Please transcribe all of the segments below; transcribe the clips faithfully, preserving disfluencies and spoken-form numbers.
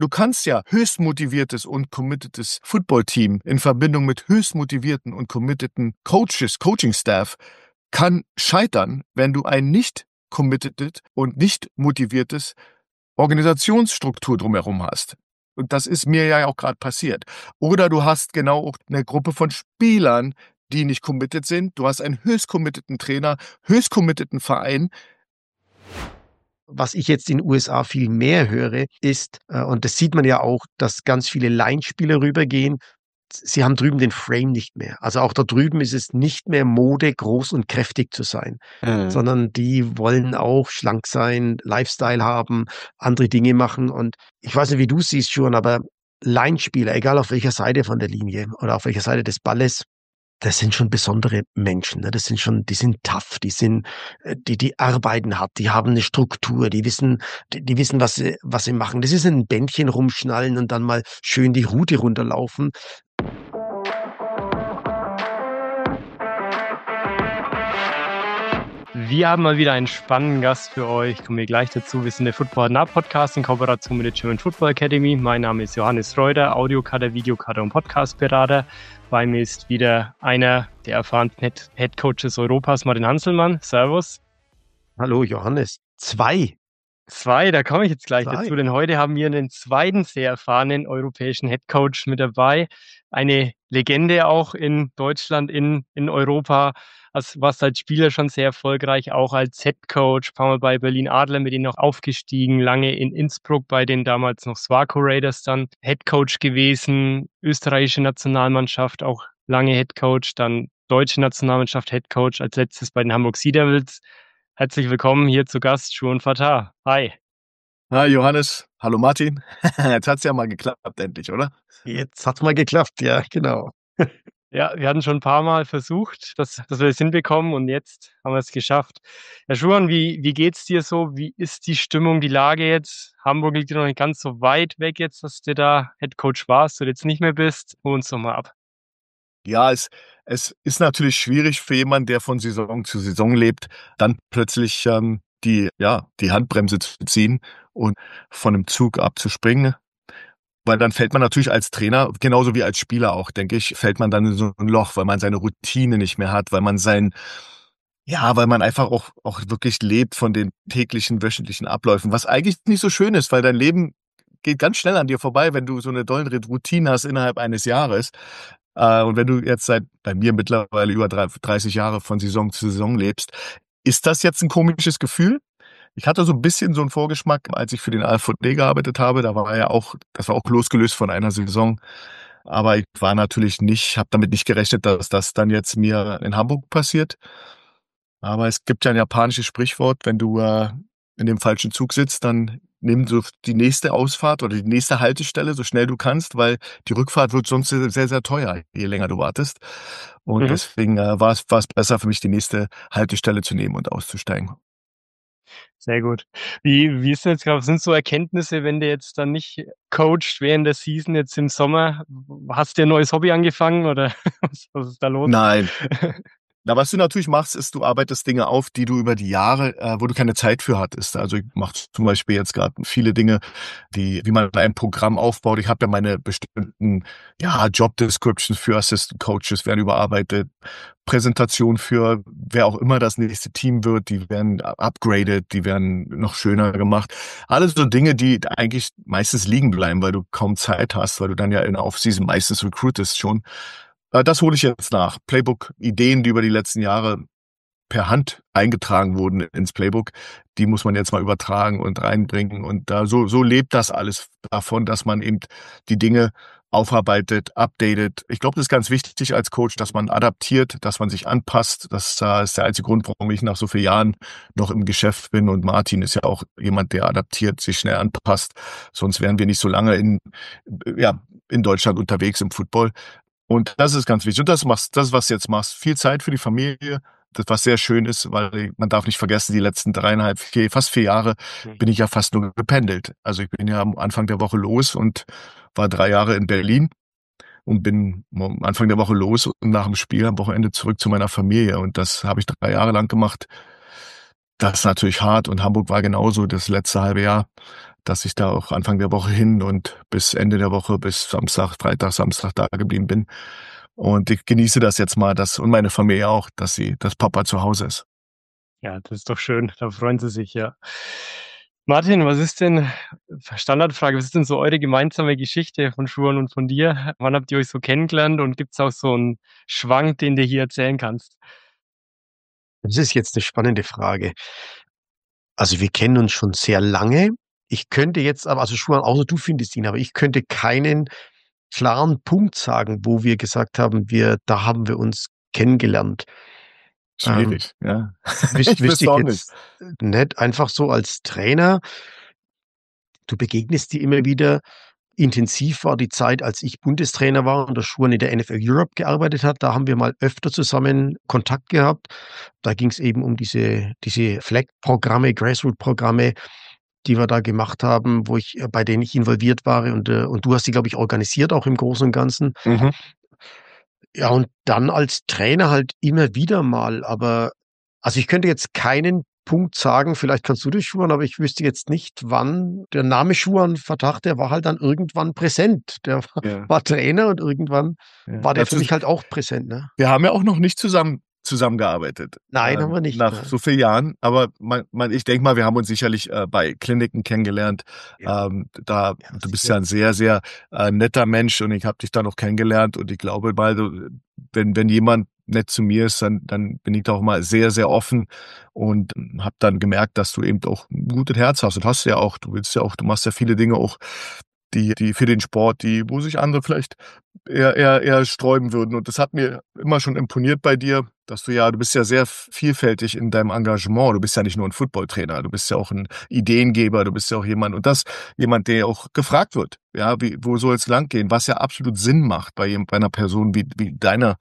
Du kannst ja höchst motiviertes und committedes Footballteam in Verbindung mit höchst motivierten und committeden Coaches, Coaching-Staff, kann scheitern, wenn du ein nicht committed und nicht motiviertes Organisationsstruktur drumherum hast. Und das ist mir ja auch gerade passiert. Oder du hast genau auch eine Gruppe von Spielern, die nicht committed sind. Du hast einen höchst committeden Trainer, höchst committeden Verein. Was ich jetzt in den U S A viel mehr höre, ist, äh, und das sieht man ja auch, dass ganz viele Line-Spieler rübergehen, sie haben drüben den Frame nicht mehr. Also auch da drüben ist es nicht mehr Mode, groß und kräftig zu sein, mhm. sondern die wollen auch schlank sein, Lifestyle haben, andere Dinge machen. Und ich weiß nicht, wie du es siehst schon, aber Line-Spieler, egal auf welcher Seite von der Linie oder auf welcher Seite des Balles, das sind schon besondere Menschen, ne? Das sind schon, die sind tough, die sind, die, die arbeiten hart, die haben eine Struktur, die wissen, die, die wissen, was sie, was sie machen. Das ist ein Bändchen rumschnallen und dann mal schön die Route runterlaufen. Wir haben mal wieder einen spannenden Gast für euch. Kommen wir gleich dazu. Wir sind der Football Nah Podcast in Kooperation mit der German Football Academy. Mein Name ist Johannes Reuter, Audiocutter, Videocutter und Podcastberater. Bei mir ist wieder einer der erfahrensten Head Coaches Europas, Martin Hanselmann. Servus. Hallo Johannes. Zwei. Zwei, da komme ich jetzt gleich Zwei. dazu, denn heute haben wir einen zweiten sehr erfahrenen europäischen Head Coach mit dabei. Eine Legende auch in Deutschland, in, in Europa. Also war als Spieler schon sehr erfolgreich, auch als Head Coach, ein paar Mal bei Berlin Adler mit ihnen noch aufgestiegen, lange in Innsbruck bei den damals noch Swarco Raiders dann Head Coach gewesen, österreichische Nationalmannschaft auch lange Head Coach, dann deutsche Nationalmannschaft Head Coach, als letztes bei den Hamburg Sea Devils. Herzlich willkommen hier zu Gast, Shuon Fatah. Hi. Hi Johannes, hallo Martin. Jetzt hat's ja mal geklappt endlich, oder? Jetzt hat's mal geklappt, ja, genau. Ja, wir hatten schon ein paar Mal versucht, dass, dass wir das hinbekommen und jetzt haben wir es geschafft. Herr Schuhan, wie, wie geht's dir so? Wie ist die Stimmung, die Lage jetzt? Hamburg liegt ja noch nicht ganz so weit weg jetzt, dass du da Headcoach warst und jetzt nicht mehr bist. Hol uns doch mal ab. Ja, es, es ist natürlich schwierig für jemanden, der von Saison zu Saison lebt, dann plötzlich ähm, die, ja, die Handbremse zu ziehen und von einem Zug abzuspringen. Weil dann fällt man natürlich als Trainer, genauso wie als Spieler auch, denke ich, fällt man dann in so ein Loch, weil man seine Routine nicht mehr hat, weil man sein, ja, weil man einfach auch, auch wirklich lebt von den täglichen, wöchentlichen Abläufen, was eigentlich nicht so schön ist, weil dein Leben geht ganz schnell an dir vorbei, wenn du so eine dollen Routine hast innerhalb eines Jahres. Und wenn du jetzt seit, bei mir mittlerweile über dreißig Jahre von Saison zu Saison lebst, ist das jetzt ein komisches Gefühl? Ich hatte so ein bisschen so einen Vorgeschmack, als ich für den A F V D gearbeitet habe. Da war ja auch, das war auch losgelöst von einer Saison. Aber ich war natürlich nicht, habe damit nicht gerechnet, dass das dann jetzt mir in Hamburg passiert. Aber es gibt ja ein japanisches Sprichwort, wenn du äh, in dem falschen Zug sitzt, dann nimm so die nächste Ausfahrt oder die nächste Haltestelle, so schnell du kannst, weil die Rückfahrt wird sonst sehr, sehr teuer, je länger du wartest. Und mhm. deswegen äh, war es war es besser für mich, die nächste Haltestelle zu nehmen und auszusteigen. Sehr gut. Wie, wie ist denn jetzt gerade, was sind so Erkenntnisse, wenn du jetzt dann nicht coacht während der Season, jetzt im Sommer? Hast du ein neues Hobby angefangen oder was, was ist da los? Nein. Na, was du natürlich machst, ist, du arbeitest Dinge auf, die du über die Jahre, äh, wo du keine Zeit für hattest. Also ich mache zum Beispiel jetzt gerade viele Dinge, die, wie man ein Programm aufbaut. Ich habe ja meine bestimmten, ja, Job Descriptions für Assistant Coaches werden überarbeitet. Präsentation für wer auch immer das nächste Team wird, die werden upgraded, die werden noch schöner gemacht. Alles so Dinge, die eigentlich meistens liegen bleiben, weil du kaum Zeit hast, weil du dann ja in der Offseason meistens recruitest schon. Das hole ich jetzt nach. Playbook-Ideen, die über die letzten Jahre per Hand eingetragen wurden ins Playbook, die muss man jetzt mal übertragen und reinbringen. Und da so, so lebt das alles davon, dass man eben die Dinge aufarbeitet, updatet. Ich glaube, das ist ganz wichtig als Coach, dass man adaptiert, dass man sich anpasst. Das ist der einzige Grund, warum ich nach so vielen Jahren noch im Geschäft bin. Und Martin ist ja auch jemand, der adaptiert, sich schnell anpasst. Sonst wären wir nicht so lange in, ja, in Deutschland unterwegs im Football. Und das ist ganz wichtig. Und das machst, das, was du jetzt machst, viel Zeit für die Familie, das was sehr schön ist, weil man darf nicht vergessen, die letzten dreieinhalb, vier, fast vier Jahre bin ich ja fast nur gependelt. Also ich bin ja am Anfang der Woche los und war drei Jahre in Berlin und bin am Anfang der Woche los und nach dem Spiel am Wochenende zurück zu meiner Familie. Und das habe ich drei Jahre lang gemacht. das ist natürlich hart und Hamburg war genauso das letzte halbe Jahr, dass ich da auch Anfang der Woche hin und bis Ende der Woche, bis Samstag, Freitag, Samstag da geblieben bin. Und ich genieße das jetzt mal, dass, und meine Familie auch, dass sie, dass Papa zu Hause ist. Ja, das ist doch schön. Da freuen Sie sich, ja. Martin, was ist denn, Standardfrage, was ist denn so eure gemeinsame Geschichte von Schuhan und von dir? Wann habt ihr euch so kennengelernt und gibt's auch so einen Schwank, den du hier erzählen kannst? Das ist jetzt eine spannende Frage. Also, wir kennen uns schon sehr lange. Ich könnte jetzt aber also, Schuhan, außer du findest ihn, aber ich könnte keinen klaren Punkt sagen, wo wir gesagt haben, wir da haben wir uns kennengelernt. Ähm, Schwierig, ja. wüs Ich wüsste wüsste ich auch nicht. jetzt nicht einfach so als Trainer. Du begegnest dir immer wieder. Intensiv war die Zeit, als ich Bundestrainer war und der Schuhan in der N F L Europe gearbeitet hat. Da haben wir mal öfter zusammen Kontakt gehabt. Da ging es eben um diese diese Flag-Programme, Grassroot-Programme, die wir da gemacht haben, wo ich äh, bei denen ich involviert war und äh, und du hast die, glaube ich, organisiert, auch im Großen und Ganzen. Mhm. Ja, und dann als Trainer halt immer wieder mal, aber also, ich könnte jetzt keinen Punkt sagen, vielleicht kannst du das, Schuhan, aber ich wüsste jetzt nicht, wann der Name Schuhan Fatah, der war halt dann irgendwann präsent. Der war Ja, war Trainer und irgendwann ja. war der für Dazu, mich halt auch präsent, ne? wir haben ja auch noch nicht zusammen zusammengearbeitet, Nein, haben ähm, wir nicht, nach ne? so vielen Jahren. Aber man, man, ich denke mal, wir haben uns sicherlich äh, bei Kliniken kennengelernt. Ja, Ähm, da, ja, du bist ja sicher. ein sehr, sehr äh, netter Mensch und ich habe dich da noch kennengelernt und ich glaube mal, du, wenn, wenn jemand nett zu mir ist, dann, dann bin ich da auch mal sehr, sehr offen und habe dann gemerkt, dass du eben auch ein gutes Herz hast und hast ja auch, du willst ja auch, du machst ja viele Dinge auch, die, die für den Sport, die, wo sich andere vielleicht eher, eher, eher sträuben würden. Und das hat mir immer schon imponiert bei dir, dass du ja, du bist ja sehr vielfältig in deinem Engagement. Du bist ja nicht nur ein Footballtrainer, du bist ja auch ein Ideengeber, du bist ja auch jemand, und das, jemand, der auch gefragt wird, ja, wie, wo soll es lang gehen, was ja absolut Sinn macht bei, jem- bei einer Person wie, wie deiner,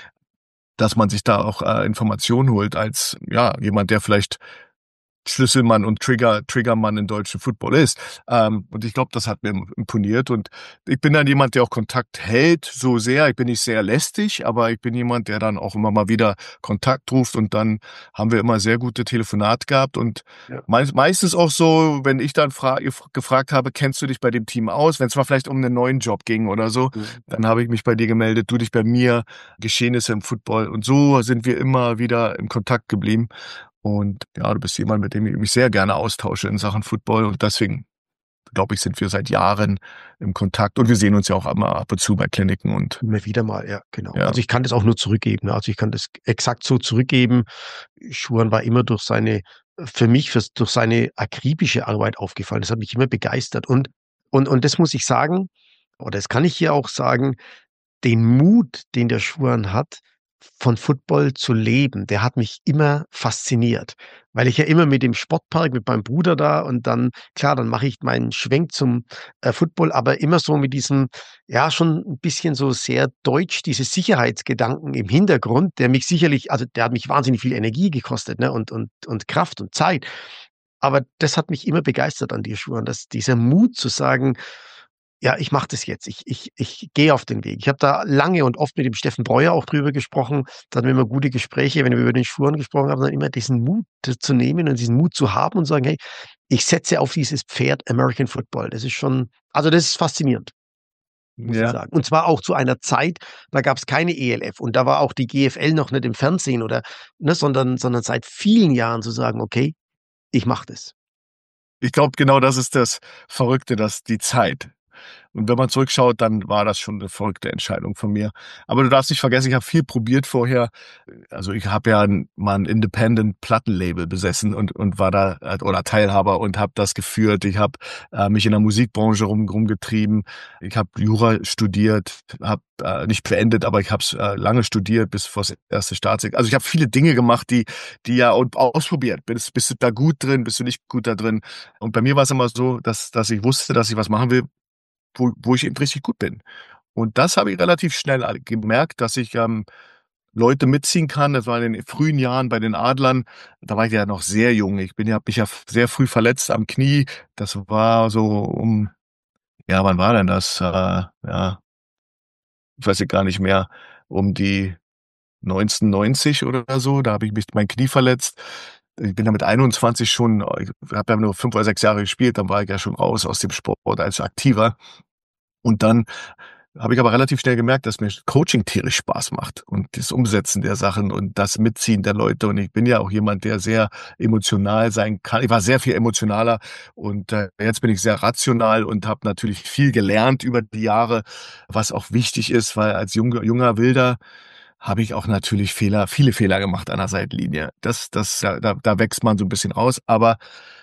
dass man sich da auch äh, Informationen holt als, ja, jemand, der vielleicht Schlüsselmann und Trigger Triggermann im deutschen Football ist. Ähm, und ich glaube, das hat mir imponiert. Und ich bin dann jemand, der auch Kontakt hält, so sehr. Ich bin nicht sehr lästig, aber ich bin jemand, der dann auch immer mal wieder Kontakt ruft. Und dann haben wir immer sehr gute Telefonate gehabt. Und Ja. meist, meistens auch so, wenn ich dann fra gefragt habe, kennst du dich bei dem Team aus? Wenn es mal vielleicht um einen neuen Job ging oder so, Mhm. dann habe ich mich bei dir gemeldet, du dich bei mir, Geschehnisse im Football. Und so sind wir immer wieder im Kontakt geblieben. Und ja, du bist jemand, mit dem ich mich sehr gerne austausche in Sachen Football. Und deswegen, glaube ich, sind wir seit Jahren im Kontakt. Und wir sehen uns ja auch immer ab und zu bei Kliniken. Und Immer wieder mal, ja, genau. ja, Also, ich kann das auch nur zurückgeben, ne? Also, ich kann das exakt so zurückgeben. Schuhan war immer durch seine für mich fürs durch seine akribische Arbeit aufgefallen. Das hat mich immer begeistert und und und das muss ich sagen, oder das kann ich hier auch sagen, den Mut, den der Schuhan hat, von Football zu leben, der hat mich immer fasziniert, weil ich ja immer mit dem Sportpark mit meinem Bruder da und dann klar, dann mache ich meinen Schwenk zum, äh, Football, aber immer so mit diesem, ja, schon 'n bisschen so sehr deutsch, diese Sicherheitsgedanken im Hintergrund, der mich sicherlich also, der hat mich wahnsinnig viel Energie gekostet, ne, und und und Kraft und Zeit. Aber das hat mich immer begeistert an dir, Schuhan, dass dieser Mut zu sagen: ja, ich mache das jetzt. Ich ich ich gehe auf den Weg. Ich habe da lange und oft mit dem Steffen Breuer auch drüber gesprochen. Da hatten wir immer gute Gespräche, wenn wir über den Schuhen gesprochen haben, dann immer diesen Mut z zu nehmen und diesen Mut zu haben und sagen: „Hey, ich setze auf dieses Pferd American Football." Das ist schon also, das ist faszinierend, muss ich ja. sagen. Und zwar auch zu einer Zeit, da gab's keine E L F und da war auch die G F L noch nicht im Fernsehen oder ne, sondern sondern seit vielen Jahren zu sagen: „Okay, ich mache das." Ich glaube, genau das ist das Verrückte, dass die Zeit. Und wenn man zurückschaut, dann war das schon eine verrückte Entscheidung von mir. Aber du darfst nicht vergessen, ich habe viel probiert vorher. Also, ich habe ja 'n mal 'n Independent-Plattenlabel besessen und und war da äh, oder Teilhaber und habe das geführt. Ich habe, äh, mich in der Musikbranche rum rumgetrieben. Ich habe Jura studiert, habe, äh, nicht beendet, aber ich habe es, äh, lange studiert bis vors erste Staatsexamen. Also, ich habe viele Dinge gemacht, die die ja und ausprobiert. Bist bist du da gut drin, bist du nicht gut da drin? Und bei mir war's immer so, dass dass ich wusste, dass ich was machen will, wo wo ich eben richtig gut bin. Und das habe ich relativ schnell al gemerkt, dass ich, ähm, Leute mitziehen kann. Das war in den frühen Jahren bei den Adlern. Da war ich ja noch sehr jung. Ich bin ja habe mich ja f sehr früh verletzt am Knie. Das war so um ja, wann war denn das? Äh, ja, ich weiß ich gar nicht mehr, um die neunzehnhundertneunzig oder so. Da habe ich mich mein Knie verletzt. ich bin ja mit einundzwanzig schon, ich habe ja nur fünf oder sechs Jahre gespielt, dann war ich ja schon raus aus dem Sport als Aktiver. Und dann habe ich aber relativ schnell gemerkt, dass mir Coaching tierisch Spaß macht und das Umsetzen der Sachen und das Mitziehen der Leute. Und ich bin ja auch jemand, der sehr emotional sein kann. Ich war sehr viel emotionaler und äh, jetzt bin ich sehr rational und habe natürlich viel gelernt über die Jahre, was auch wichtig ist, weil als junger, junger Wilder habe ich auch natürlich Fehler, viele Fehler gemacht an der Seitenlinie. Das, das, da, da da wächst man so ein bisschen raus, aber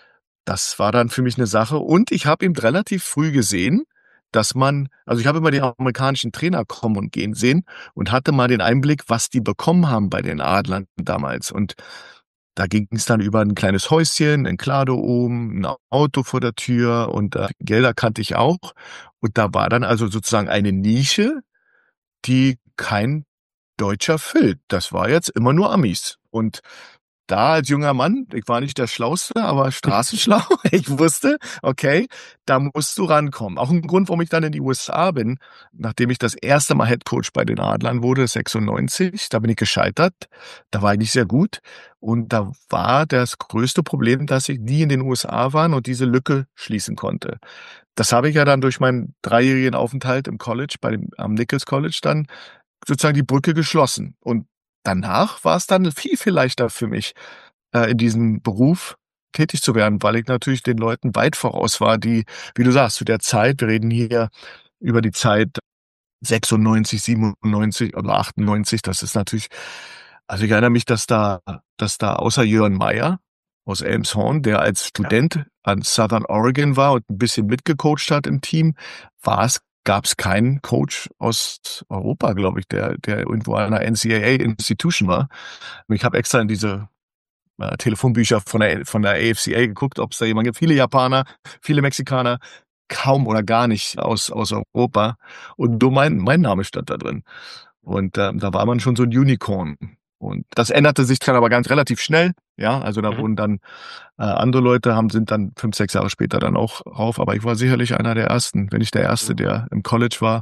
das war dann für mich eine Sache und ich habe eben relativ früh gesehen, dass man also, ich habe immer die amerikanischen Trainer kommen und gehen sehen und hatte mal den Einblick, was die bekommen haben bei den Adlern damals. Und da ging's dann über 'n kleines Häuschen in Klado oben, 'n Auto vor der Tür und, äh, Gelder kannte ich auch. Und da war dann also sozusagen eine Nische, die kein Deutscher füllt. Das war jetzt immer nur Amis. Und da als junger Mann, ich war nicht der Schlauste, aber straßenschlau. Ich wusste, okay, da musst du rankommen. Auch 'n Grund, warum ich dann in die U S A bin, nachdem ich das erste Mal Headcoach bei den Adlern wurde, sechsundneunzig, da bin ich gescheitert. Da war ich nicht sehr gut und da war das größte Problem, dass ich nie in den U S A war und diese Lücke schließen konnte. Das habe ich ja dann durch meinen dreijährigen Aufenthalt im College bei dem am Nichols College dann sozusagen die Brücke geschlossen. Und danach war es dann viel, viel leichter für mich, äh, in diesem Beruf tätig zu werden, weil ich natürlich den Leuten weit voraus war, die, wie du sagst, zu der Zeit, wir reden hier über die Zeit sechsundneunzig, siebenundneunzig oder achtundneunzig, das ist natürlich also ich erinnere mich, dass da dass da außer Jörn Meyer aus Elmshorn, der als Student an Southern Oregon war und 'n bisschen mitgecoacht hat im Team, war es gab's keinen Coach aus Europa, glaube ich, der der irgendwo an 'ner N C A A-Institution war. Und ich habe extra in diese, äh, Telefonbücher von der von der A F C A geguckt, ob's da jemanden gibt. Viele Japaner, viele Mexikaner, kaum oder gar nicht aus aus Europa. Und nur mein mein Name stand da drin. Und, ähm, da war man schon so 'n Unicorn. Und das änderte sich dann aber ganz relativ schnell, ja? Also, da Mhm. wurden dann äh, andere Leute haben sind dann fünf, sechs Jahre später dann auch rauf, aber ich war sicherlich einer der Ersten, wenn nicht der Erste, der im College war.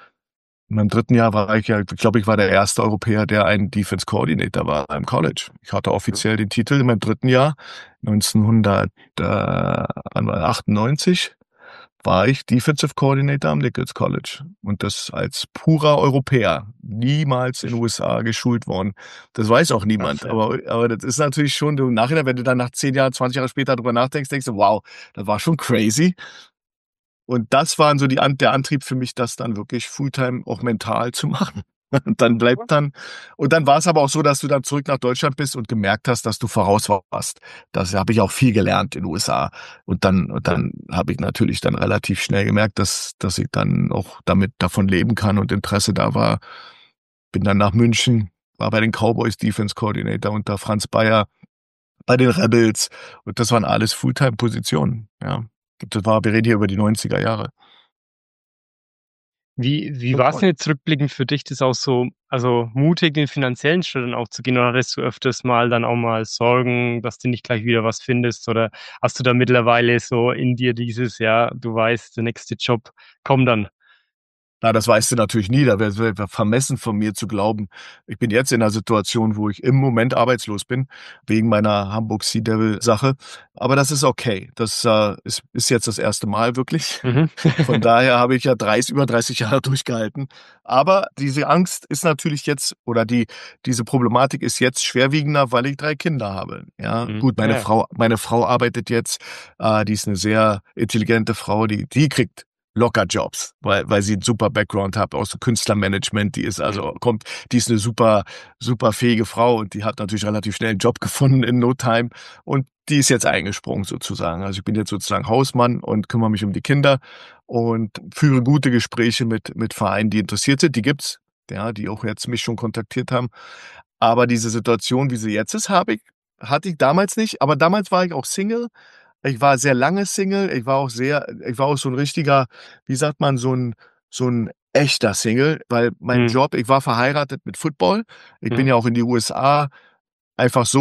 In meinem dritten Jahr war ich ja ich glaube, ich war der erste Europäer, der ein Defense Coordinator war im College. Ich hatte offiziell den Titel in meinem dritten Jahr. neunzehnhundert äh, wann war achtundneunzig war ich Defensive Coordinator am Nichols College und das als purer Europäer, niemals in den U S A geschult worden. Das weiß auch niemand, Krass, ja. aber aber das ist natürlich schon im Nachhinein, wenn du dann nach zehn Jahren, zwanzig Jahre später drüber nachdenkst, denkst du: „Wow, das war schon crazy." Und das waren so die An der Antrieb für mich, das dann wirklich Fulltime auch mental zu machen. Und dann bleibt dann und dann war es aber auch so, dass du dann zurück nach Deutschland bist und gemerkt hast, dass du voraus warst. Das habe ich auch viel gelernt in den U S A. Und dann und dann habe ich natürlich dann relativ schnell gemerkt, dass dass ich dann auch damit davon leben kann und Interesse da war. Bin dann nach München, war bei den Cowboys Defense Coordinator unter Franz Beyer, bei den Rebels und das waren alles Fulltime-Positionen, ja. Das war wir reden hier über die neunziger Jahre. Wie wie war's denn jetzt rückblickend für dich, das auch so also, mutig den finanziellen Schritt dann auch zu gehen oder hattest du öfters mal dann auch mal Sorgen, dass du nicht gleich wieder was findest oder hast du da mittlerweile so in dir dieses ja, du weißt, der nächste Job kommt dann? Na, das weißt du natürlich nie. Da wäre wär vermessen von mir zu glauben. Ich bin jetzt in 'ner Situation, wo ich im Moment arbeitslos bin, wegen meiner Hamburg Sea Devil Sache. Aber das ist okay. Das, äh, ist ist jetzt das erste Mal wirklich. Mhm. Von daher habe ich ja dreiß über dreißig Jahre durchgehalten. Aber diese Angst ist natürlich jetzt oder die diese Problematik ist jetzt schwerwiegender, weil ich drei Kinder habe, ja. Mhm. Gut, meine Ja. Frau meine Frau arbeitet jetzt, äh, die ist 'ne sehr intelligente Frau, die die kriegt locker Jobs, weil weil sie 'n super Background hat aus Künstlermanagement. Die ist Mhm. also kommt die ist 'ne super super fähige Frau und die hat natürlich relativ schnell 'n Job gefunden in no time und die ist jetzt eingesprungen sozusagen. Also, ich bin jetzt sozusagen Hausmann und kümmere mich um die Kinder und führe gute Gespräche mit mit Vereinen, die interessiert sind. Die gibt's, ja, die auch jetzt mich schon kontaktiert haben. Aber diese Situation, wie sie jetzt ist, habe ich hatte ich damals nicht. Aber damals war ich auch Single. Ich war sehr lange Single. Ich war auch sehr ich war auch so 'n richtiger, wie sagt man, so 'n so 'n echter Single, weil mein Mhm. Job ich war verheiratet mit Football. Ich bin Mhm. ja auch in die U S A einfach so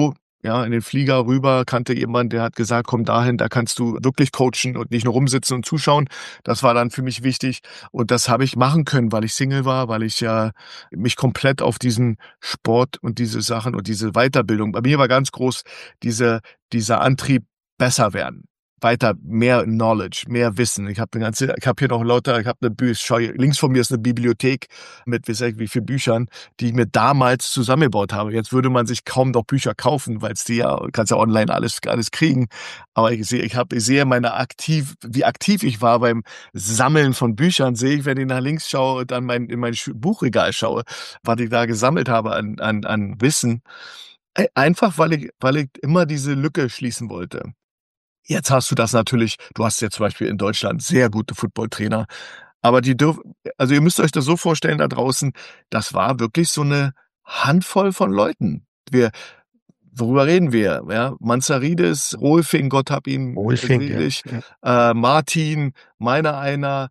ja, in den Flieger rüber, kannte jemand, der hat gesagt, komm dahin, da kannst du wirklich coachen und nicht nur rumsitzen und zuschauen. Das war dann für mich wichtig und das habe ich machen können, weil ich Single war, weil ich ja mich komplett auf diesen Sport und diese Sachen und diese Weiterbildung, bei mir war ganz groß diese, dieser Antrieb, besser werden. Weiter, mehr Knowledge, mehr Wissen. Ich habe eine ganze, ich habe hier noch lauter, ich habe eine Bücher, links von mir ist eine Bibliothek mit wie, wie viel Büchern, die ich mir damals zusammengebaut habe. Jetzt würde man sich kaum noch Bücher kaufen, weil es die ja, kannst ja online alles, alles kriegen. Aber ich sehe, ich habe, ich sehe meine aktiv, wie aktiv ich war beim Sammeln von Büchern, sehe ich, wenn ich nach links schaue, dann mein, in mein Buchregal schaue, was ich da gesammelt habe an, an, an Wissen. Einfach, weil ich, weil ich immer diese Lücke schließen wollte. Jetzt hast du das natürlich, du hast ja zum Beispiel in Deutschland sehr gute Footballtrainer, aber die dürfen, also ihr müsst euch das so vorstellen da draußen, das war wirklich so eine Handvoll von Leuten. Wir, worüber reden wir? Ja, Manzaridis, Rolfing, Gott hab ihn Wohlfink, ja. selig, Ja. äh, Martin, meiner einer,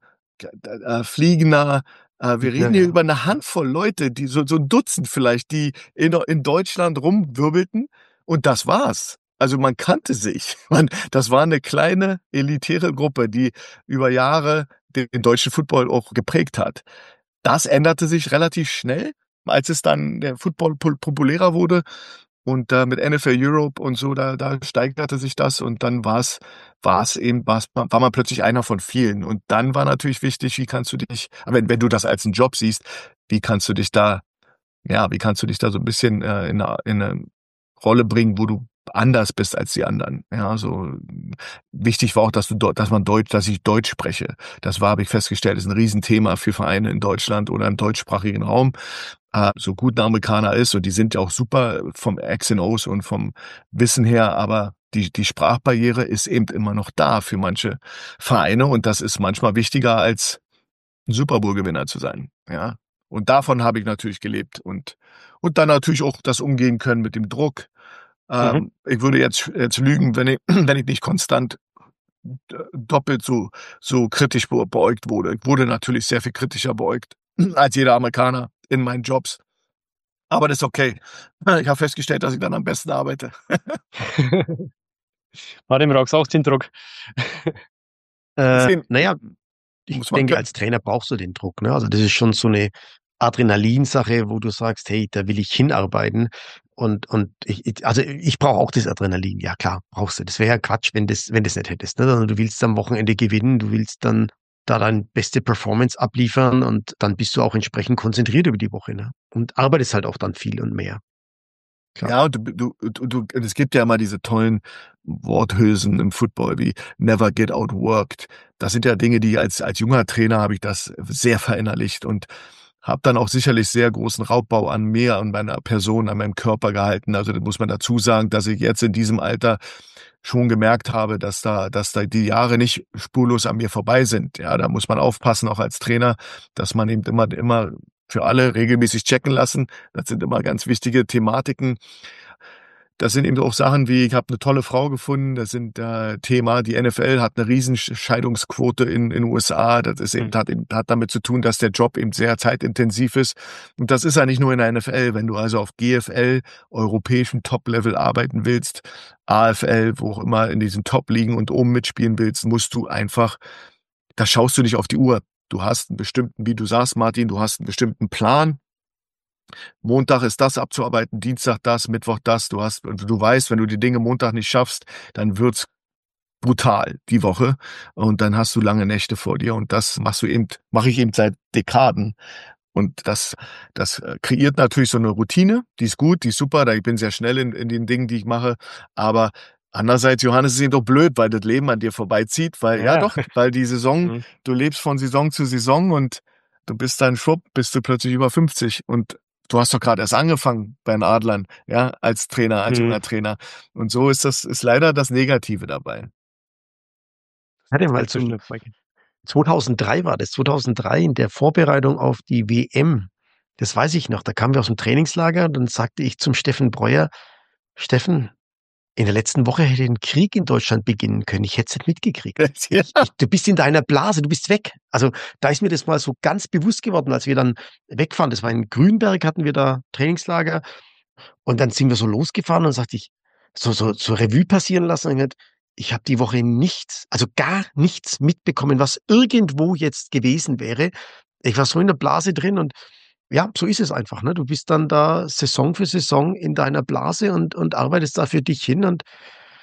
äh, Fliegner. Äh, wir Ja, reden hier ja. über eine Handvoll Leute, die so, so ein Dutzend vielleicht, die in, in Deutschland rumwirbelten und das war's. Also man kannte sich. Man, das war eine kleine, elitäre Gruppe, die über Jahre den, den deutschen Football auch geprägt hat. Das änderte sich relativ schnell, als es dann der Football pop- populärer wurde und äh, mit N F L Europe und so, da, da steigerte sich das und dann war es war es eben, war's, war man plötzlich einer von vielen. Und dann war natürlich wichtig, wie kannst du dich, wenn, wenn du das als einen Job siehst, wie kannst du dich da, ja, wie kannst du dich da so ein bisschen äh, in, eine, in eine Rolle bringen, wo du anders bist als die anderen. Ja, so wichtig war auch, dass du dort, dass man Deutsch, dass ich Deutsch spreche. Das war, habe ich festgestellt, ist ein Riesenthema für Vereine in Deutschland oder im deutschsprachigen Raum. Äh, so gut ein Amerikaner ist und die sind ja auch super vom X und O's und vom Wissen her, aber die, die Sprachbarriere ist eben immer noch da für manche Vereine und das ist manchmal wichtiger als ein Super Bowl-Gewinner zu sein. Ja, und davon habe ich natürlich gelebt und und dann natürlich auch das Umgehen können mit dem Druck. Mhm. Ähm, ich würde jetzt, jetzt lügen, wenn ich, wenn ich nicht konstant d- doppelt so, so kritisch be- beäugt wurde. Ich wurde natürlich sehr viel kritischer beäugt als jeder Amerikaner in meinen Jobs. Aber das ist okay. Ich habe festgestellt, dass ich dann am besten arbeite. Warte, brauchst auch den Druck. Äh, Deswegen naja, ich muss man denke, können. als Trainer brauchst du den Druck. Ne? Also das ist schon so eine Adrenalinsache, wo du sagst, hey, da will ich hinarbeiten. Und, und ich, ich- also ich brauche auch das Adrenalin. Ja, klar, brauchst du. Das wäre ja Quatsch, wenn das, wenn das nicht hättest. Ne? Also du willst am Wochenende gewinnen, du willst dann da deine beste Performance abliefern und dann bist du auch entsprechend konzentriert über die Woche. Ne? Und arbeitest halt auch dann viel und mehr. Klar. Ja, und du, du, du, du, es gibt ja immer diese tollen Worthülsen im Football wie never get outworked. Das sind ja Dinge, die als, als junger Trainer habe ich das sehr verinnerlicht und habe dann auch sicherlich sehr großen Raubbau an mir und meiner Person, an meinem Körper gehalten. Also das muss man dazu sagen, dass ich jetzt in diesem Alter schon gemerkt habe, dass da, dass da die Jahre nicht spurlos an mir vorbei sind. Ja, da muss man aufpassen, auch als Trainer, dass man eben immer, immer für alle regelmäßig checken lassen. Das sind immer ganz wichtige Thematiken. Das sind eben auch Sachen wie, ich habe eine tolle Frau gefunden, das sind äh, Thema, die N F L hat eine riesen Scheidungsquote in in U S A, das ist eben, Mhm. hat eben hat damit zu tun, dass der Job eben sehr zeitintensiv ist und das ist ja nicht nur in der N F L, wenn du also auf G F L, europäischen Top-Level arbeiten willst, A F L, wo auch immer in diesen Top-Ligen und oben mitspielen willst, musst du einfach, da schaust du nicht auf die Uhr. Du hast einen bestimmten, wie du sagst, Martin, du hast einen bestimmten Plan. Montag ist das abzuarbeiten, Dienstag das, Mittwoch das. Du hast, und du weißt, wenn du die Dinge Montag nicht schaffst, dann wird's brutal die Woche und dann hast du lange Nächte vor dir und das machst du eben, mache ich eben seit Dekaden und das, das äh, kreiert natürlich so eine Routine, die ist gut, die ist super, da ich bin sehr schnell in, in den Dingen, die ich mache, aber andererseits, Johannes, ist eben doch blöd, weil das Leben an dir vorbeizieht, weil ja Ja. doch, weil die Saison, Mhm. du lebst von Saison zu Saison und du bist dann schwupp, bist du plötzlich über fünfzig und du hast doch gerade erst angefangen bei den Adlern, ja, als Trainer, als Mhm. junger Trainer. Und so ist das, ist leider das Negative dabei. Ich hatte mal Zeit so zum schnell vorbeigeht. zweitausenddrei war das, zweitausenddrei in der Vorbereitung auf die W M. Das weiß ich noch. Da kamen wir aus dem Trainingslager und dann sagte ich zum Steffen Breuer, Steffen, in der letzten Woche hätte ein Krieg in Deutschland beginnen können. Ich hätte es nicht mitgekriegt. Ja. Ich, ich, du bist in deiner Blase, du bist weg. Also da ist mir das mal so ganz bewusst geworden, als wir dann wegfahren. Das war in Grünberg, hatten wir da Trainingslager und dann sind wir so losgefahren und sagte ich, so, so, so Revue passieren lassen und gesagt, ich habe die Woche nichts, also gar nichts mitbekommen, was irgendwo jetzt gewesen wäre. Ich war so in der Blase drin und ja, so ist es einfach, ne? Du bist dann da Saison für Saison in deiner Blase und und arbeitest da für dich hin und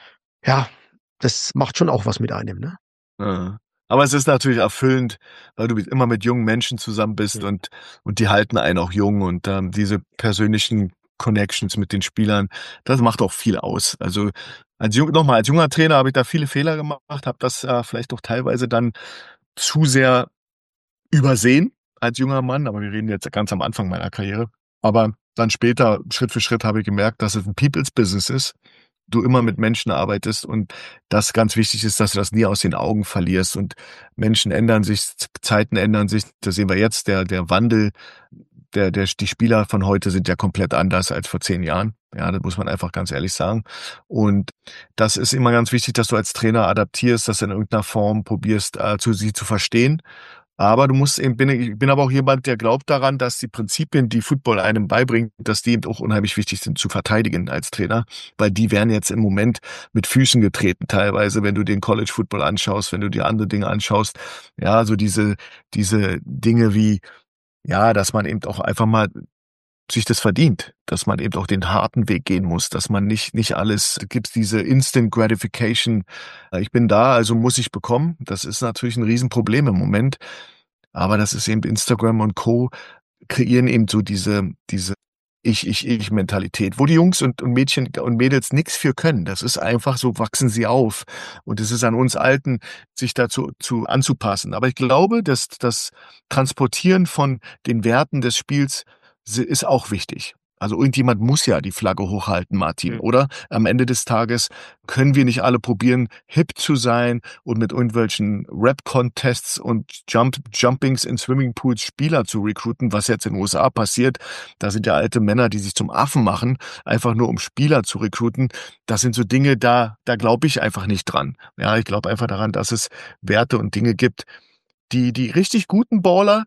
ja, das macht schon auch was mit einem, ne? Ja. Aber es ist natürlich erfüllend, weil du immer mit jungen Menschen zusammen bist Mhm. und und die halten einen auch jung und, ähm, diese persönlichen Connections mit den Spielern, das macht auch viel aus. Also, als jung noch mal, als junger Trainer habe ich da viele Fehler gemacht, habe das, äh, vielleicht auch teilweise dann zu sehr übersehen als junger Mann, aber wir reden jetzt ganz am Anfang meiner Karriere. Aber dann später, Schritt für Schritt, habe ich gemerkt, dass es 'n People's Business ist. Du immer Mhm. mit Menschen arbeitest und das ganz wichtig ist, dass du das nie aus den Augen verlierst und Menschen ändern sich, Z Zeiten ändern sich. Das sehen wir jetzt, der der Wandel, der der die Spieler von heute sind ja komplett anders als vor zehn Jahren. Ja, das muss man einfach ganz ehrlich sagen. Und das ist immer ganz wichtig, dass du als Trainer adaptierst, das in irgend 'ner Form probierst, äh, zu sie zu verstehen. Aber du musst eben bin ich bin aber auch jemand, der glaubt daran, dass die Prinzipien, die Football einem beibringt, dass die eben auch unheimlich wichtig sind zu verteidigen als Trainer, weil die werden jetzt im Moment mit Füßen getreten teilweise, wenn du den College Football anschaust, wenn du dir andere Dinge anschaust. Ja, so diese diese Dinge wie, ja, dass man eben auch einfach mal sich das verdient, dass man eben auch den harten Weg gehen muss, dass man nicht nicht alles gibt's diese Instant Gratification. Äh, ich bin da, also muss ich bekommen. Das ist natürlich 'n Riesenproblem im Moment, aber das ist eben Instagram und Co. kreieren eben so diese diese Ich, Ich, Ich-Mentalität, wo die Jungs und und Mädchen und Mädels nix für können. Das ist einfach so wachsen sie auf. Und es ist an uns Alten, sich dazu zu anzupassen. Aber ich glaube, dass das Transportieren von den Werten des Spiels si ist auch wichtig. Also, irgendjemand muss ja die Flagge hochhalten, Martin, Mhm. oder? Am Ende des Tages können wir nicht alle probieren, hip zu sein und mit irgendwelchen Rap-Contests und Jump Jumpings in Swimmingpools Spieler zu recruiten, was jetzt in den U S A passiert. Da sind ja alte Männer, die sich zum Affen machen, einfach nur um Spieler zu recruiten. Das sind so Dinge, da da glaube ich einfach nicht dran. Ja, ich glaube einfach daran, dass es Werte und Dinge gibt, die die richtig guten Baller,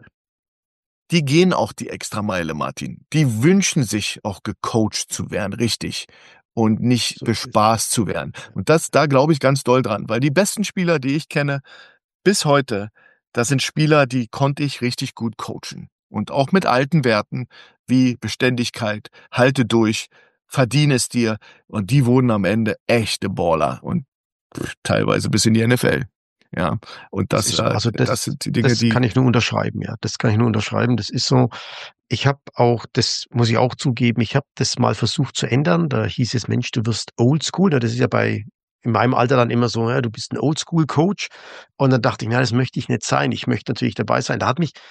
die gehen auch die Extrameile, Martin. Die wünschen sich auch gecoacht zu werden, richtig, und nicht So ist es. bespaßt zu werden. Und das da glaube ich ganz doll dran, weil die besten Spieler, die ich kenne bis heute, das sind Spieler, die konnte ich richtig gut coachen. Und auch mit alten Werten wie Beständigkeit, halte durch, verdiene es dir. Und die wurden am Ende echte Baller und teilweise bis in die N F L. Ja, und Das das, ist so. äh Also, das das sind die Dinge, das die kann ich nur unterschreiben, ja. Das kann ich nur unterschreiben. Das ist so. Ich habe auch das muss ich auch zugeben, ich habe das mal versucht zu ändern. Da hieß es: „Mensch, du wirst oldschool." Ne, das ist ja bei in meinem Alter dann immer so, ja, du bist 'n Oldschool-Coach. Und dann dachte ich: „Na, das möchte ich nicht sein. Ich möchte natürlich dabei sein." Da hat mich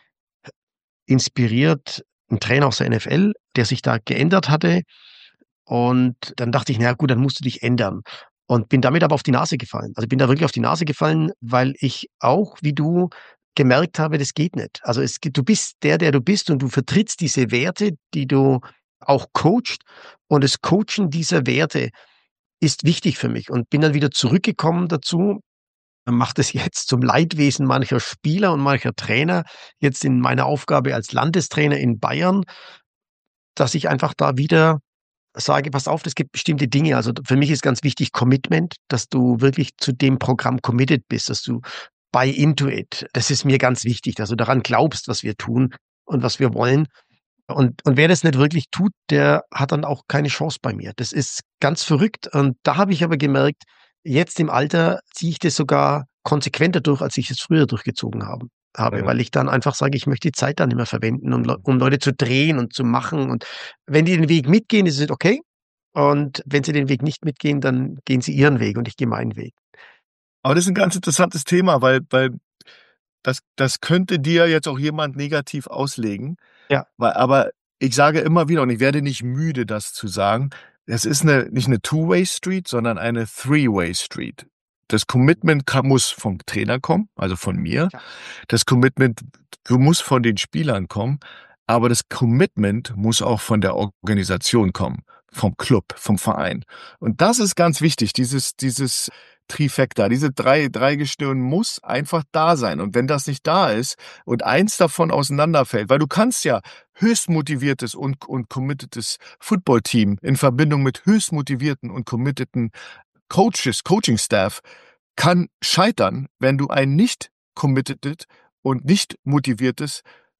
inspiriert 'n Trainer aus der N F L, der sich da geändert hatte. Und dann dachte ich: „Na ja, gut, dann musst du dich ändern." Und bin damit aber auf die Nase gefallen. Also, bin da wirklich auf die Nase gefallen, weil ich auch, wie du, gemerkt habe, das geht nicht. Also, es geht du bist der, der du bist und du vertrittst diese Werte, die du auch coacht. Und das Coachen dieser Werte ist wichtig für mich und bin dann wieder zurückgekommen dazu, mache das jetzt zum Leidwesen mancher Spieler und mancher Trainer, jetzt in meiner Aufgabe als Landestrainer in Bayern, dass ich einfach da wieder sage: „Pass auf, es gibt bestimmte Dinge." Also, d für mich ist ganz wichtig Commitment, dass du wirklich zu dem Programm committed bist, dass du buy into it. Das ist mir ganz wichtig, dass du daran glaubst, was wir tun und was wir wollen. Und und wer das nicht wirklich tut, der hat dann auch keine Chance bei mir. Das ist ganz verrückt. Und da habe ich aber gemerkt, jetzt im Alter ziehe ich das sogar konsequenter durch, als ich es früher durchgezogen haben habe, äh, weil ich dann einfach sage, ich möchte die Zeit dann nicht mehr verwenden, um Leu um Leute zu drehen und zu machen. Und wenn die den Weg mitgehen, ist es okay. Und wenn sie den Weg nicht mitgehen, dann gehen sie ihren Weg und ich gehe meinen Weg. aber das ist 'n ganz interessantes Thema, weil weil das das könnte dir jetzt auch jemand negativ auslegen, Ja, weil aber ich sage immer wieder und ich werde nicht müde, das zu sagen, es ist 'ne nicht 'ne Two-Way Street, sondern eine Three-Way Street. Das Commitment ka muss vom Trainer kommen, also von mir. ja. Das Commitment muss von den Spielern kommen, aber das Commitment muss auch von der Organisation kommen, vom Club, vom Verein. Und das ist ganz wichtig, dieses, dieses Trifecta, diese drei, drei Gestirn muss einfach da sein. Und wenn das nicht da ist und eins davon auseinanderfällt, weil du kannst ja höchst motiviertes und, und committedes Footballteam in Verbindung mit höchst motivierten und committeden Coaches, Coaching-Staff kann scheitern, wenn du ein nicht committed und nicht motiviertes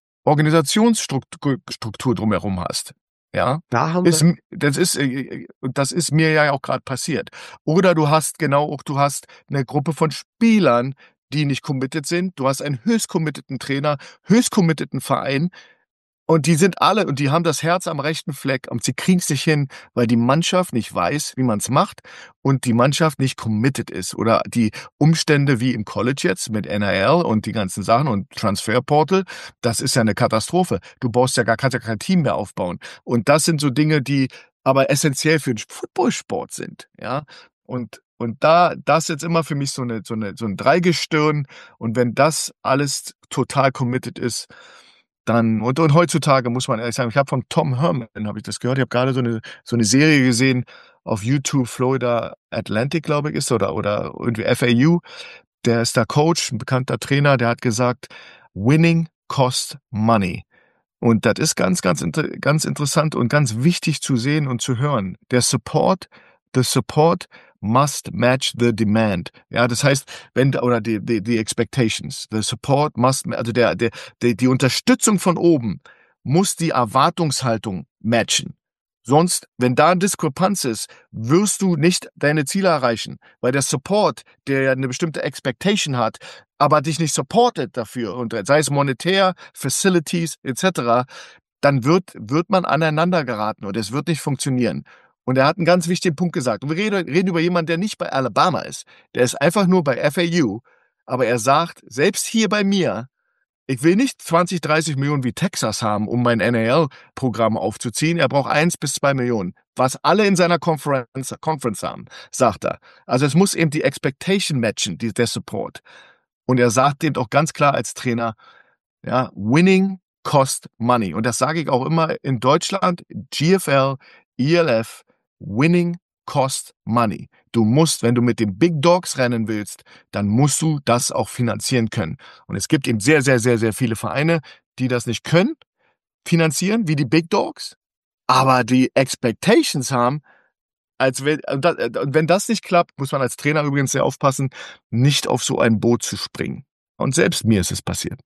Organisationsstruktur Struktur drumherum hast. Ja, Da haben ist, wir, das ist, äh, das ist mir ja auch gerade passiert. Oder du hast genau auch, du hast eine Gruppe von Spielern, die nicht committed sind. Du hast einen höchst committeden Trainer, höchst committeden Verein. Und die sind alle, und die haben das Herz am rechten Fleck und sie kriegen es nicht hin, weil die Mannschaft nicht weiß, wie man es macht und die Mannschaft nicht committed ist. Oder die Umstände wie im College jetzt mit N I L und die ganzen Sachen und Transferportal, das ist ja eine Katastrophe. Du baust ja gar, kannst ja kein Team mehr aufbauen. Und das sind so Dinge, die aber essentiell für den Footballsport sind. Ja, und und da, das ist jetzt immer für mich so eine, so eine, so ein Dreigestirn. Und wenn das alles total committed ist, dann, und, und heutzutage muss man ehrlich sagen, ich habe von Tom Herman, habe ich das gehört, ich habe gerade so eine, so eine Serie gesehen auf YouTube, Florida Atlantic, glaube ich, ist, oder, oder irgendwie F A U, der ist da Coach, ein bekannter Trainer, der hat gesagt, winning costs money. Und das ist ganz, ganz, inter- ganz interessant und ganz wichtig zu sehen und zu hören. Der Support, the support must match the demand. Ja, das heißt, wenn, oder die, die, die expectations. The support must, also der, der, die, die Unterstützung von oben muss die Erwartungshaltung matchen. Sonst, wenn da eine Diskrepanz ist, wirst du nicht deine Ziele erreichen. Weil der Support, der ja eine bestimmte Expectation hat, aber dich nicht supportet dafür, und sei es monetär, Facilities et cetera, dann wird, wird man aneinander geraten und es wird nicht funktionieren. Und er hat einen ganz wichtigen Punkt gesagt. Und wir reden, reden über jemanden, der nicht bei Alabama ist. Der ist einfach nur bei F A U. Aber er sagt, selbst hier bei mir, ich will nicht zwanzig, dreißig Millionen wie Texas haben, um mein N A L-Programm aufzuziehen. Er braucht eins bis zwei Millionen, was alle in seiner Conference, Conference haben, sagt er. Also es muss eben die Expectation matchen, die, der Support. Und er sagt eben auch ganz klar als Trainer, ja, winning cost money. Und das sage ich auch immer in Deutschland, G F L, E L F, winning cost money. Du musst, wenn du mit den Big Dogs rennen willst, dann musst du das auch finanzieren können. Und es gibt eben sehr, sehr, sehr, sehr viele Vereine, die das nicht können, finanzieren, wie die Big Dogs, aber die Expectations haben, als wenn, und das- und wenn das nicht klappt, muss man als Trainer übrigens sehr aufpassen, nicht auf so ein Boot zu springen. Und selbst mir ist es passiert.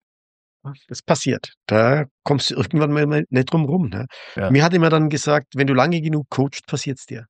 das passiert. Da kommst du irgendwann mal nicht drum rum. Ne? Ja. Mir hat immer dann gesagt, wenn du lange genug coachst, passiert's dir.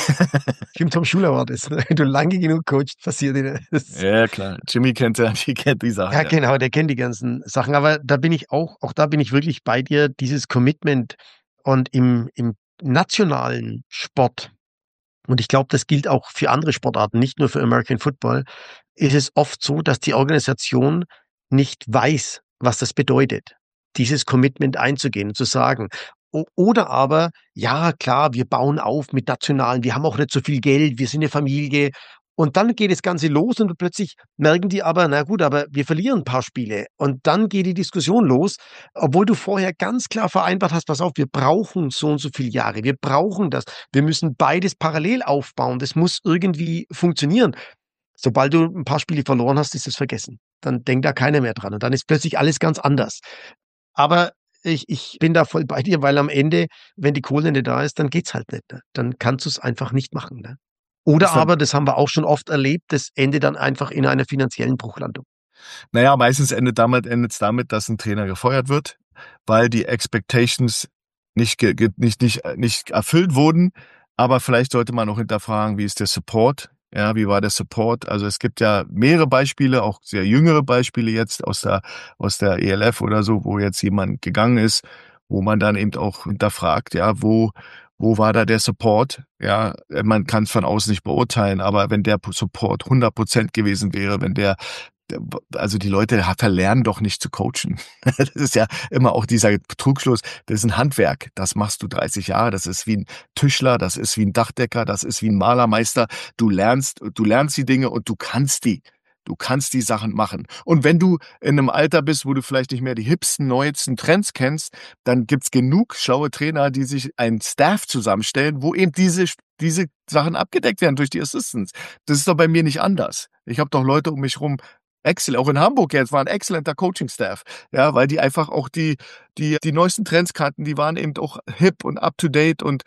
Jim Tom Schuler war das. Wenn du lange genug coachst, passiert dir das. Ja, klar. Jimmy kennt ja, die kennt die Sache. Ja, Ja. genau, der kennt die ganzen Sachen. Aber da bin ich auch, auch da bin ich wirklich bei dir, dieses Commitment und im, im nationalen Sport, und ich glaube, das gilt auch für andere Sportarten, nicht nur für American Football, ist es oft so, dass die Organisation nicht weiß, was das bedeutet, dieses Commitment einzugehen und zu sagen. O- Oder aber, ja, klar, wir bauen auf mit nationalen, wir haben auch nicht so viel Geld, wir sind eine Familie. Und dann geht das Ganze los und plötzlich merken die aber, na gut, aber wir verlieren ein paar Spiele. Und dann geht die Diskussion los, obwohl du vorher ganz klar vereinbart hast, pass auf, wir brauchen so und so viele Jahre, wir brauchen das. Wir müssen beides parallel aufbauen. Das muss irgendwie funktionieren. Sobald du ein paar Spiele verloren hast, ist es vergessen. Dann denkt da keiner mehr dran. Und dann ist plötzlich alles ganz anders. Aber ich, ich bin da voll bei dir, weil am Ende, wenn die Kohle nicht da ist, dann geht's halt nicht. Ne? Dann kannst du es einfach nicht machen. Ne? Oder Ist dann, aber, das haben wir auch schon oft erlebt, das endet dann einfach in einer finanziellen Bruchlandung. naja, meistens endet damit, endet's damit, dass ein Trainer gefeuert wird, weil die Expectations nicht, ge, ge, nicht, nicht, nicht erfüllt wurden. Aber vielleicht sollte man auch hinterfragen, wie ist der Support? Ja, wie war der Support? Also es gibt ja mehrere Beispiele, auch sehr jüngere Beispiele jetzt aus der, aus der E L F oder so, wo jetzt jemand gegangen ist, wo man dann eben auch hinterfragt, ja, wo, wo war da der Support? Ja, man kann es von außen nicht beurteilen, aber wenn der Support hundert Prozent gewesen wäre, wenn der, also die Leute verlernen doch nicht zu coachen. Das ist ja immer auch dieser Trugschluss. Das ist ein Handwerk. Das machst du dreißig Jahre. Das ist wie ein Tischler. Das ist wie ein Dachdecker. Das ist wie ein Malermeister. Du lernst, du lernst die Dinge und du kannst die. Du kannst die Sachen machen. Und wenn du in einem Alter bist, wo du vielleicht nicht mehr die hipsten, neuesten Trends kennst, dann gibt's genug schlaue Trainer, die sich einen Staff zusammenstellen, wo eben diese, diese Sachen abgedeckt werden durch die Assistants. Das ist doch bei mir nicht anders. Ich habe doch Leute um mich rum, excellent, auch in Hamburg jetzt war ein exzellenter Coaching-Staff, ja, weil die einfach auch die, die, die neuesten Trends kannten, die waren eben auch hip und up to date und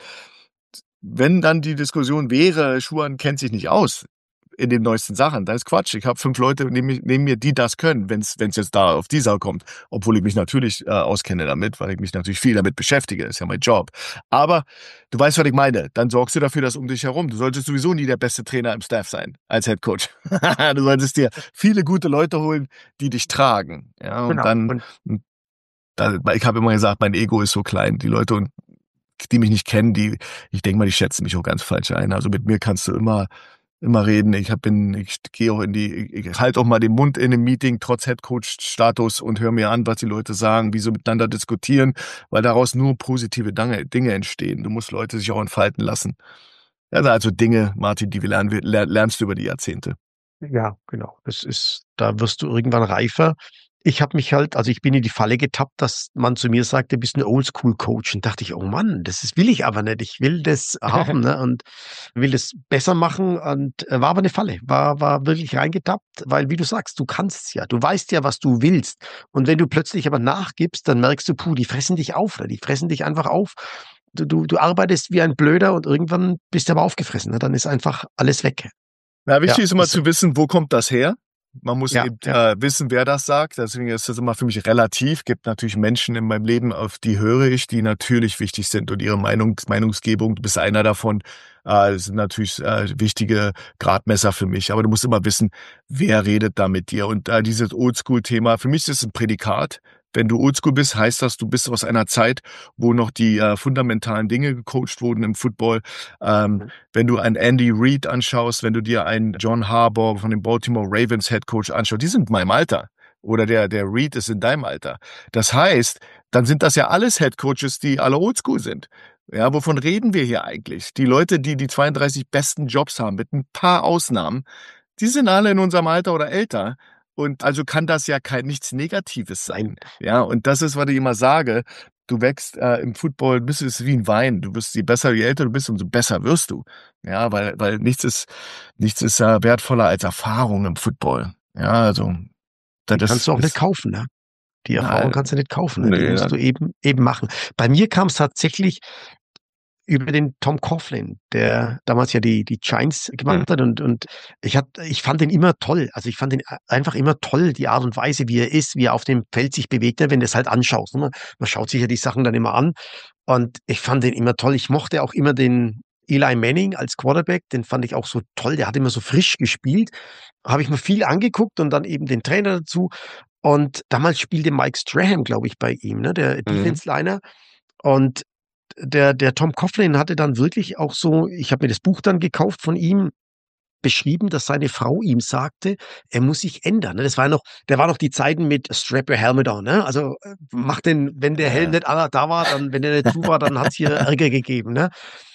wenn dann die Diskussion wäre, Schuhan kennt sich nicht aus in den neuesten Sachen, dann ist Quatsch. Ich habe fünf Leute neben, neben mir, die das können, wenn es jetzt da auf die Sau kommt. Obwohl ich mich natürlich äh, auskenne damit, weil ich mich natürlich viel damit beschäftige. Das ist ja mein Job. Aber du weißt, was ich meine. Dann sorgst du dafür, dass um dich herum, du solltest sowieso nie der beste Trainer im Staff sein als Head Coach. Du solltest dir viele gute Leute holen, die dich tragen. Ja, und Genau. dann, Und da, ich habe immer gesagt, mein Ego ist so klein. Die Leute, die mich nicht kennen, die, ich denke mal, die schätzen mich auch ganz falsch ein. Also mit mir kannst du immer immer reden. Ich hab bin, ich gehe auch in die, ich halte auch mal den Mund in einem Meeting trotz Headcoach-Status und höre mir an, was die Leute sagen, wie sie miteinander diskutieren, weil daraus nur positive Dinge entstehen. Du musst Leute sich auch entfalten lassen. Also, also Dinge, Martin, die wir lernen, lernst du über die Jahrzehnte. ja, genau. Das ist, da wirst du irgendwann reifer. Ich habe mich halt, also ich bin in die Falle getappt, dass man zu mir sagte, du bist ein Oldschool-Coach. Und dachte ich, oh Mann, das ist, will ich aber nicht. Ich will das haben, ne? Und will das besser machen. Und äh, war aber eine Falle. War, war wirklich reingetappt, weil, wie du sagst, du kannst es ja. Du weißt ja, was du willst. Und wenn du plötzlich aber nachgibst, dann merkst du, puh, die fressen dich auf, oder? Die fressen dich einfach auf. Du, du, du arbeitest wie ein Blöder und irgendwann bist du aber aufgefressen. Ne? Dann ist einfach alles weg. Na, wichtig Ja, ist immer ist so. zu wissen, wo kommt das her? Man muss Ja, eben ja. äh, wissen, wer das sagt. Deswegen ist das immer für mich relativ. Gibt natürlich Menschen in meinem Leben, auf die höre ich, die natürlich wichtig sind und ihre Meinung, Meinungsgebung. Du bist einer davon. Äh, das sind natürlich äh, wichtige Gradmesser für mich. Aber du musst immer wissen, wer redet da mit dir. Und äh, dieses Oldschool-Thema, für mich ist es ein Prädikat. Wenn du Oldschool bist, heißt das, du bist aus einer Zeit, wo noch die äh, fundamentalen Dinge gecoacht wurden im Football. Ähm, wenn du einen Andy Reid anschaust, wenn du dir einen John Harbaugh von dem Baltimore Ravens Head Coach anschaust, die sind in meinem Alter. Oder der, der Reid ist in deinem Alter. Das heißt, dann sind das ja alles Head Coaches, die alle Oldschool sind. Ja, wovon reden wir hier eigentlich? Die Leute, die die zweiunddreißig besten Jobs haben, mit ein paar Ausnahmen, die sind alle in unserem Alter oder älter. Und also kann das ja kein nichts Negatives sein. Ja, und das ist, was ich immer sage. Du wächst äh, im Football, bist du wie ein Wein. Du wirst, je besser, je älter du bist, umso besser wirst du. Ja, weil, weil nichts ist, nichts ist äh, wertvoller als Erfahrung im Football. Ja, also, das Die kannst du auch ist, nicht kaufen, ne? Die Erfahrung Nein. kannst du nicht kaufen, ne? Die Nee, musst ja. du eben, eben machen. Bei mir kam es tatsächlich über den Tom Coughlin, der damals ja die, die Giants gemacht hat und, und ich hat, ich fand ihn immer toll. Also ich fand ihn einfach immer toll, die Art und Weise, wie er ist, wie er auf dem Feld sich bewegt, wenn du es halt anschaust. Ne? Man schaut sich ja die Sachen dann immer an und ich fand ihn immer toll. Ich mochte auch immer den Eli Manning als Quarterback, den fand ich auch so toll. Der hat immer so frisch gespielt. Habe ich mir viel angeguckt und dann eben den Trainer dazu. Und damals spielte Mike Strahan, glaube ich, bei ihm, ne? Der Defense-Liner. Und der, der Tom Coughlin hatte dann wirklich auch so, ich habe mir das Buch dann gekauft von ihm, beschrieben, dass seine Frau ihm sagte, er muss sich ändern. Ne? Das war noch, der war noch die Zeiten mit Strap your helmet on. Ne? Also äh, mach den, wenn der Helm nicht da war, dann, wenn der nicht zu war, dann hat es hier Ärger gegeben. Ne?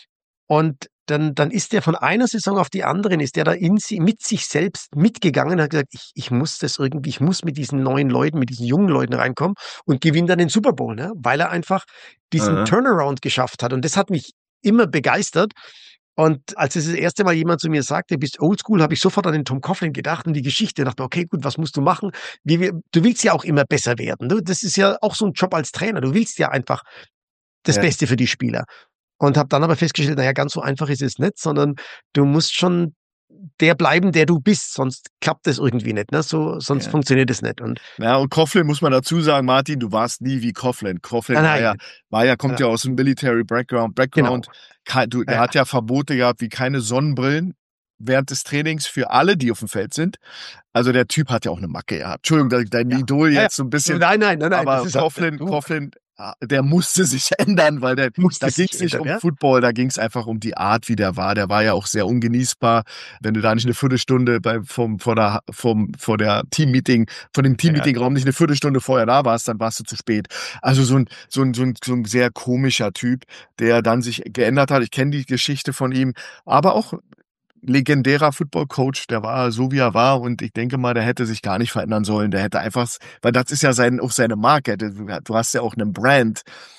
Und dann, dann ist der von einer Saison auf die andere, ist der da in sie, mit sich selbst mitgegangen und hat gesagt, ich, ich muss das irgendwie, ich muss mit diesen neuen Leuten, mit diesen jungen Leuten reinkommen und gewinnt dann den Super Bowl, ne? Weil er einfach diesen Ja. Turnaround geschafft hat. Und das hat mich immer begeistert. Und als es das erste Mal jemand zu mir sagte, du bist oldschool, habe ich sofort an den Tom Coughlin gedacht und die Geschichte. Dachte, okay, gut, was musst du machen? Wie wir, du willst ja auch immer besser werden. Du, das ist ja auch so ein Job als Trainer. Du willst ja einfach das Ja. Beste für die Spieler. Und habe dann aber festgestellt, naja, ganz so einfach ist es nicht, sondern du musst schon der bleiben, der du bist, sonst klappt das irgendwie nicht, ne? So, sonst Ja. funktioniert es nicht. Und Ja, und Coughlin muss man dazu sagen, Martin, du warst nie wie Coughlin. Coughlin Nein, war ja, nein. war ja, kommt ja, Ja. aus dem Military Background, Background. Ke- Du, der Ja. hat ja Verbote gehabt, wie keine Sonnenbrillen während des Trainings für alle, die auf dem Feld sind. Also der Typ hat ja auch eine Macke gehabt. Entschuldigung, dein- dein Ja. Idol Ja, ja. jetzt so ein bisschen. Nein, nein, nein, nein. Aber das ist Coughlin, du, Coughlin, ah, der musste sich ändern, weil der, musste da sich ging es nicht ändern, um ja? Football, da ging es einfach um die Art, wie der war. Der war ja auch sehr ungenießbar. Wenn du da nicht eine Viertelstunde bei, vom, vor der, vom, vor der Teammeeting, von dem Teammeetingraum nicht eine Viertelstunde vorher da warst, dann warst du zu spät. Also so ein, so ein, so ein, so ein sehr komischer Typ, der dann sich geändert hat. Ich kenne die Geschichte von ihm, aber auch legendärer Football-Coach, der war so, wie er war und ich denke mal, der hätte sich gar nicht verändern sollen. Der hätte einfach, weil das ist ja sein, auch seine Marke. Du hast ja auch einen Brand.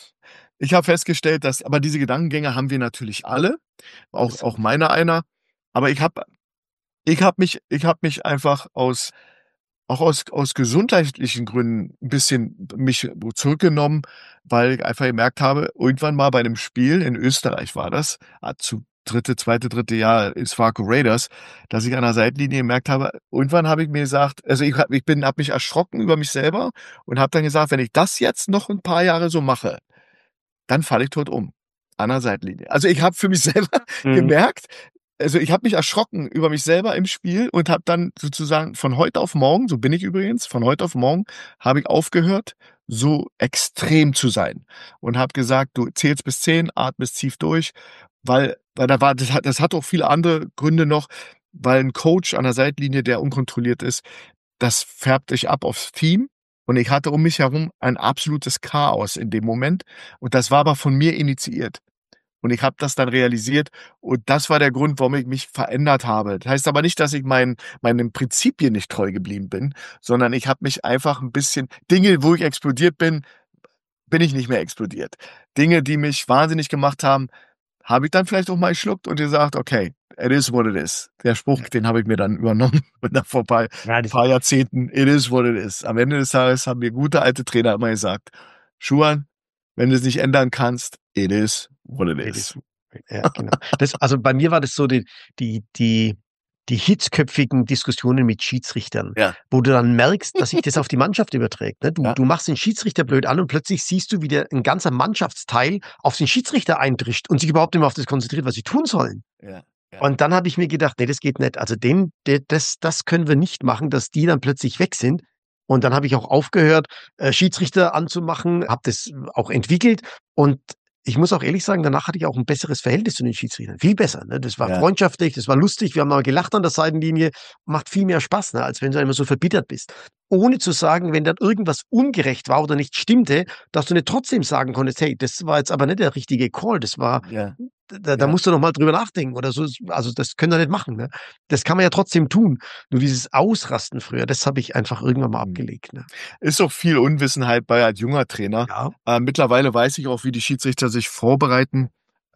Ich habe festgestellt, dass, aber diese Gedankengänge haben wir natürlich alle, auch, auch meiner einer. Aber ich habe, ich habe mich, ich habe mich einfach aus, auch aus, aus gesundheitlichen Gründen ein bisschen mich zurückgenommen, weil ich einfach gemerkt habe, irgendwann mal bei einem Spiel in Österreich war das, ah, zu dritte, zweite, dritte Jahr ist Farco Raiders, dass ich an der Seitenlinie gemerkt habe, irgendwann habe ich mir gesagt, also ich, hab, ich bin, habe mich erschrocken über mich selber und habe dann gesagt, wenn ich das jetzt noch ein paar Jahre so mache, dann falle ich tot um an der Seitenlinie. Also ich habe für mich selber Mhm. gemerkt, also ich habe mich erschrocken über mich selber im Spiel und habe dann sozusagen von heute auf morgen, so bin ich übrigens, von heute auf morgen habe ich aufgehört, so extrem zu sein und habe gesagt, du zählst bis zehn, atmest tief durch, weil, weil da war, das hat, das hat auch viele andere Gründe noch, weil ein Coach an der Seitenlinie, der unkontrolliert ist, das färbt dich ab aufs Team. Und ich hatte um mich herum ein absolutes Chaos in dem Moment. Und das war aber von mir initiiert. Und ich habe das dann realisiert. Und das war der Grund, warum ich mich verändert habe. Das heißt aber nicht, dass ich mein, meinen Prinzipien nicht treu geblieben bin, sondern ich habe mich einfach ein bisschen, Dinge, wo ich explodiert bin, bin ich nicht mehr explodiert. Dinge, die mich wahnsinnig gemacht haben, habe ich dann vielleicht auch mal geschluckt und gesagt, okay, it is what it is. Der Spruch, den habe ich mir dann übernommen und dann vor ein paar, Ja, das, paar Jahrzehnten, it is what it is. Am Ende des Tages haben mir gute alte Trainer immer gesagt, Schuhan, wenn du es nicht ändern kannst, it is what it it is. is, ja, genau. Das, also bei mir war das so die, die, die, die hitzköpfigen Diskussionen mit Schiedsrichtern, Ja, wo du dann merkst, dass sich das auf die Mannschaft überträgt. Ne? Du, ja, du machst den Schiedsrichter blöd an und plötzlich siehst du, wie der, ein ganzer Mannschaftsteil auf den Schiedsrichter eindrischt und sich überhaupt nicht mehr auf das konzentriert, was sie tun sollen. ja, ja, Und dann habe ich mir gedacht, nee, das geht nicht. Also den, der, das, das können wir nicht machen, dass die dann plötzlich weg sind. Und dann habe ich auch aufgehört, äh, Schiedsrichter anzumachen, habe das auch entwickelt. Und ich muss auch ehrlich sagen, danach hatte ich auch ein besseres Verhältnis zu den Schiedsrichtern. Viel besser. Ne? Das war ja, freundschaftlich, das war lustig, wir haben mal gelacht an der Seitenlinie. Macht viel mehr Spaß, ne? Als wenn du immer so verbittert bist. Ohne zu sagen, wenn dann irgendwas ungerecht war oder nicht stimmte, dass du nicht trotzdem sagen konntest, hey, das war jetzt aber nicht der richtige Call, das war, ja, da, da ja. musst du noch mal drüber nachdenken oder so. Also das können wir nicht machen. Ne? Das kann man ja trotzdem tun. Nur dieses Ausrasten früher, das habe ich einfach irgendwann mal Hm. abgelegt. Ne? Ist auch viel Unwissenheit bei als junger Trainer. Ja. Äh, mittlerweile weiß ich auch, wie die Schiedsrichter sich vorbereiten,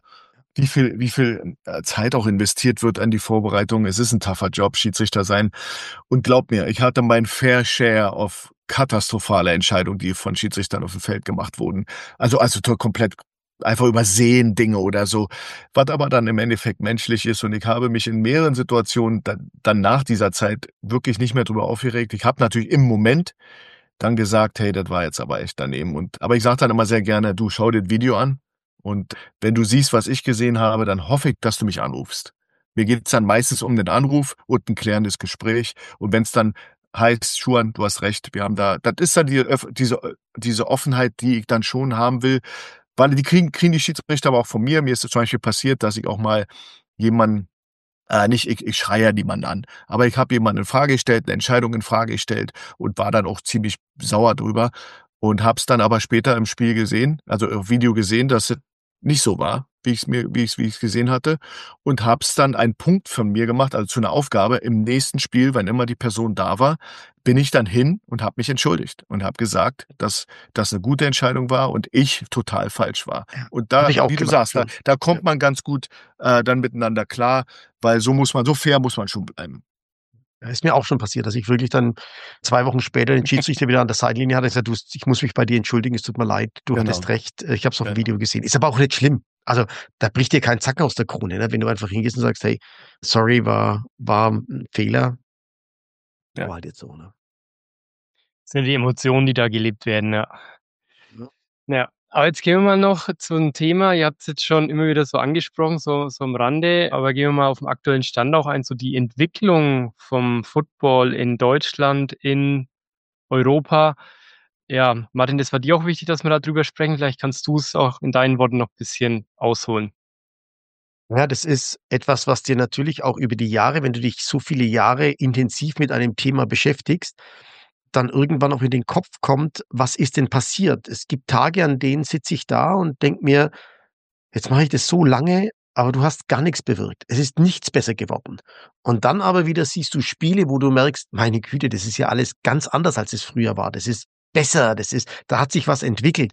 wie viel, wie viel äh, Zeit auch investiert wird an die Vorbereitung. Es ist ein tougher Job, Schiedsrichter sein. Und glaub mir, ich hatte mein Fair Share of katastrophale Entscheidungen, die von Schiedsrichtern auf dem Feld gemacht wurden. Also, also to- komplett einfach übersehen Dinge oder so, was aber dann im Endeffekt menschlich ist. Und ich habe mich in mehreren Situationen dann, dann nach dieser Zeit wirklich nicht mehr drüber aufgeregt. Ich habe natürlich im Moment dann gesagt, hey, das war jetzt aber echt daneben. Und, aber ich sage dann immer sehr gerne, du schau dir das Video an und wenn du siehst, was ich gesehen habe, dann hoffe ich, dass du mich anrufst. Mir geht's dann meistens um den Anruf und ein klärendes Gespräch. Und wenn es dann heißt, Schuhan, du hast recht, wir haben da, das ist dann die, Öff- diese, diese Offenheit, die ich dann schon haben will, weil die kriegen, kriegen die Schiedsrichter aber auch von mir. Mir ist es zum Beispiel passiert, dass ich auch mal jemanden, äh, nicht, ich, ich schreie ja niemanden an, aber ich habe jemanden in Frage gestellt, eine Entscheidung in Frage gestellt und war dann auch ziemlich sauer drüber und habe es dann aber später im Spiel gesehen, also im Video gesehen, dass es nicht so war, wie ich es mir, wie ich wie ich's gesehen hatte und habe es dann einen Punkt von mir gemacht, also zu einer Aufgabe im nächsten Spiel, wenn immer die Person da war, bin ich dann hin und habe mich entschuldigt und habe gesagt, dass das eine gute Entscheidung war und ich total falsch war. Ja. Und da, Habe ich auch wie du gemacht. sagst, da, Ja. da kommt Ja. man ganz gut äh, dann miteinander klar, weil so muss man, so fair muss man schon bleiben. Ja, ist mir auch schon passiert, dass ich wirklich dann zwei Wochen später den Schiedsrichter wieder an der Seitenlinie hatte und gesagt, du, ich muss mich bei dir entschuldigen, es tut mir leid, du Genau. hattest recht, äh, ich habe es auf dem Genau. Video gesehen. Ist aber auch nicht schlimm. Also da bricht dir kein Zacken aus der Krone, ne? Wenn du einfach hingehst und sagst, hey, sorry, war, war ein Fehler. Ja. War halt jetzt so, ne? Das sind die Emotionen, die da gelebt werden, ja. Ja. Ja, aber jetzt gehen wir mal noch zu einem Thema. Ihr habt es jetzt schon immer wieder so angesprochen, so, so am Rande, aber gehen wir mal auf den aktuellen Stand auch ein, so die Entwicklung vom Football in Deutschland, in Europa. Ja, Martin, das war dir auch wichtig, dass wir da drüber sprechen. Vielleicht kannst du es auch in deinen Worten noch ein bisschen ausholen. Ja, das ist etwas, was dir natürlich auch über die Jahre, wenn du dich so viele Jahre intensiv mit einem Thema beschäftigst, dann irgendwann auch in den Kopf kommt, was ist denn passiert? Es gibt Tage, an denen sitze ich da und denke mir, jetzt mache ich das so lange, aber du hast gar nichts bewirkt. Es ist nichts besser geworden. Und dann aber wieder siehst du Spiele, wo du merkst, meine Güte, das ist ja alles ganz anders, als es früher war. Das ist besser, das ist, da hat sich was entwickelt.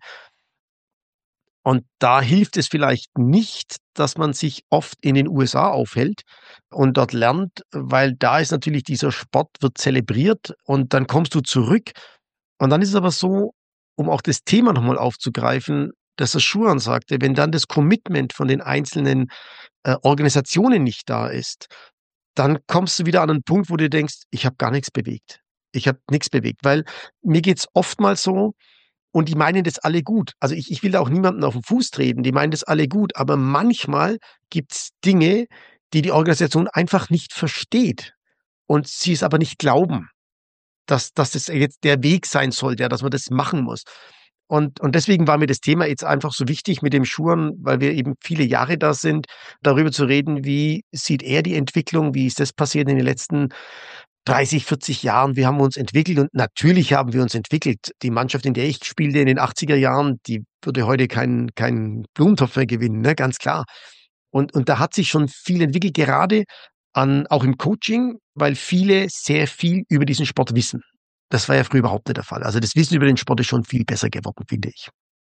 Und da hilft es vielleicht nicht, dass man sich oft in den U S A aufhält und dort lernt, weil da ist natürlich dieser Sport wird zelebriert und dann kommst du zurück. Und dann ist es aber so, um auch das Thema nochmal aufzugreifen, dass der Schuhan sagte, wenn dann das Commitment von den einzelnen äh, Organisationen nicht da ist, dann kommst du wieder an einen Punkt, wo du denkst, ich habe gar nichts bewegt. Ich habe nichts bewegt, weil mir geht's oftmals so, und die meinen das alle gut. Also ich, ich will da auch niemanden auf den Fuß treten, die meinen das alle gut, aber manchmal gibt's Dinge, die die Organisation einfach nicht versteht und sie es aber nicht glauben, dass, dass das jetzt der Weg sein soll, der, dass man das machen muss. Und, und deswegen war mir das Thema jetzt einfach so wichtig mit dem Schuhan, weil wir eben viele Jahre da sind, darüber zu reden, wie sieht er die Entwicklung, wie ist das passiert in den letzten dreißig, vierzig Jahren, wie haben wir uns entwickelt? Und natürlich haben wir uns entwickelt. Die Mannschaft, in der ich spielte in den achtziger Jahren, die würde heute keinen keinen Blumentopf mehr gewinnen, ne? Ganz klar. Und, und da hat sich schon viel entwickelt, gerade an, auch im Coaching, weil viele sehr viel über diesen Sport wissen. Das war ja früher überhaupt nicht der Fall. Also das Wissen über den Sport ist schon viel besser geworden, finde ich.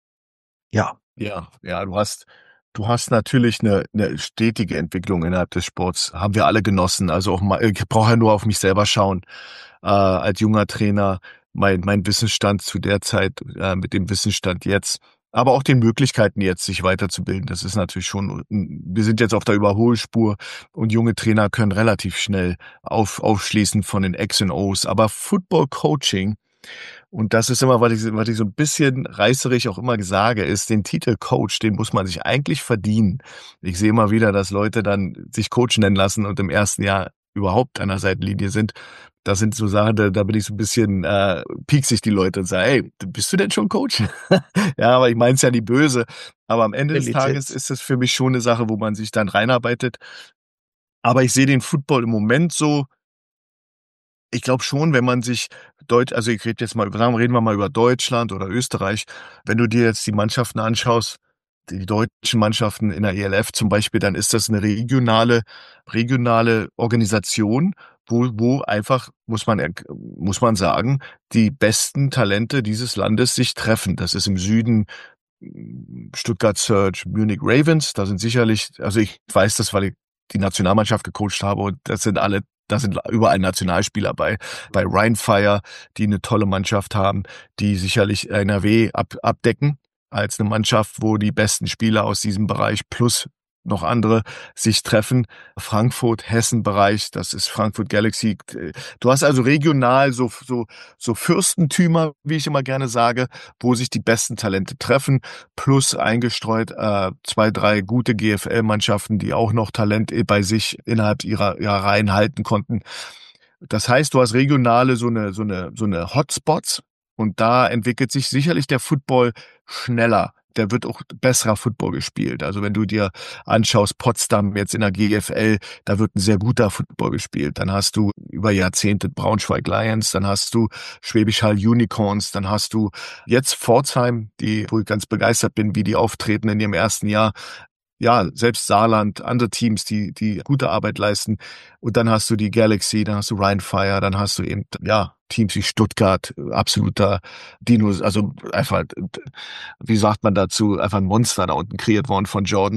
Ja. Ja, ja, du hast, du hast natürlich eine, eine stetige Entwicklung innerhalb des Sports. Haben wir alle genossen. Also auch mal, ich brauche ja nur auf mich selber schauen. Äh, als junger Trainer, mein, mein Wissensstand zu der Zeit, äh, mit dem Wissensstand jetzt, aber auch den Möglichkeiten jetzt, sich weiterzubilden. Das ist natürlich schon, wir sind jetzt auf der Überholspur und junge Trainer können relativ schnell auf, aufschließen von den X und O's. Aber Football Coaching, und das ist immer, was ich, was ich so ein bisschen reißerig auch immer sage, ist, den Titel Coach, den muss man sich eigentlich verdienen. Ich sehe immer wieder, dass Leute dann sich Coach nennen lassen und im ersten Jahr überhaupt an der Seitenlinie sind. Das sind so Sachen, da, da bin ich so ein bisschen äh, pieksig die Leute und sage, hey, bist du denn schon Coach? Ja, aber ich meine es ja nicht böse. Aber am Ende des Tages ist es für mich schon eine Sache, wo man sich dann reinarbeitet. Aber ich sehe den Football im Moment so, ich glaube schon, wenn man sich Deutsch, also ich rede jetzt mal über, sagen wir, reden wir mal über Deutschland oder Österreich. Wenn du dir jetzt die Mannschaften anschaust, die deutschen Mannschaften in der E L F zum Beispiel, dann ist das eine regionale, regionale Organisation, wo, wo einfach, muss man, muss man sagen, die besten Talente dieses Landes sich treffen. Das ist im Süden Stuttgart Surge, Munich Ravens. Da sind sicherlich, also ich weiß das, weil ich die Nationalmannschaft gecoacht habe und das sind alle, da sind überall Nationalspieler bei. Bei Rheinfire, die eine tolle Mannschaft haben, die sicherlich N R W ab, abdecken als eine Mannschaft, wo die besten Spieler aus diesem Bereich plus noch andere sich treffen. Frankfurt, Hessen-Bereich, das ist Frankfurt Galaxy. Du hast also regional so, so, so Fürstentümer, wie ich immer gerne sage, wo sich die besten Talente treffen, plus eingestreut äh, zwei, drei gute G F L-Mannschaften, die auch noch Talent bei sich innerhalb ihrer, ihrer Reihen halten konnten. Das heißt, du hast regionale so eine, so eine, so eine Hotspots und da entwickelt sich sicherlich der Football schneller. Der wird auch besserer Football gespielt. Also wenn du dir anschaust, Potsdam jetzt in der G F L, da wird ein sehr guter Football gespielt. Dann hast du über Jahrzehnte Braunschweig Lions, dann hast du Schwäbisch Hall Unicorns, dann hast du jetzt Pforzheim, die, wo ich ganz begeistert bin, wie die auftreten in ihrem ersten Jahr. Ja, selbst Saarland, andere Teams, die, die gute Arbeit leisten. Und dann hast du die Galaxy, dann hast du Rheinfire, dann hast du eben, ja, Teams wie Stuttgart, absoluter Dinos, also einfach, wie sagt man dazu, einfach ein Monster da unten kreiert worden von Jordan.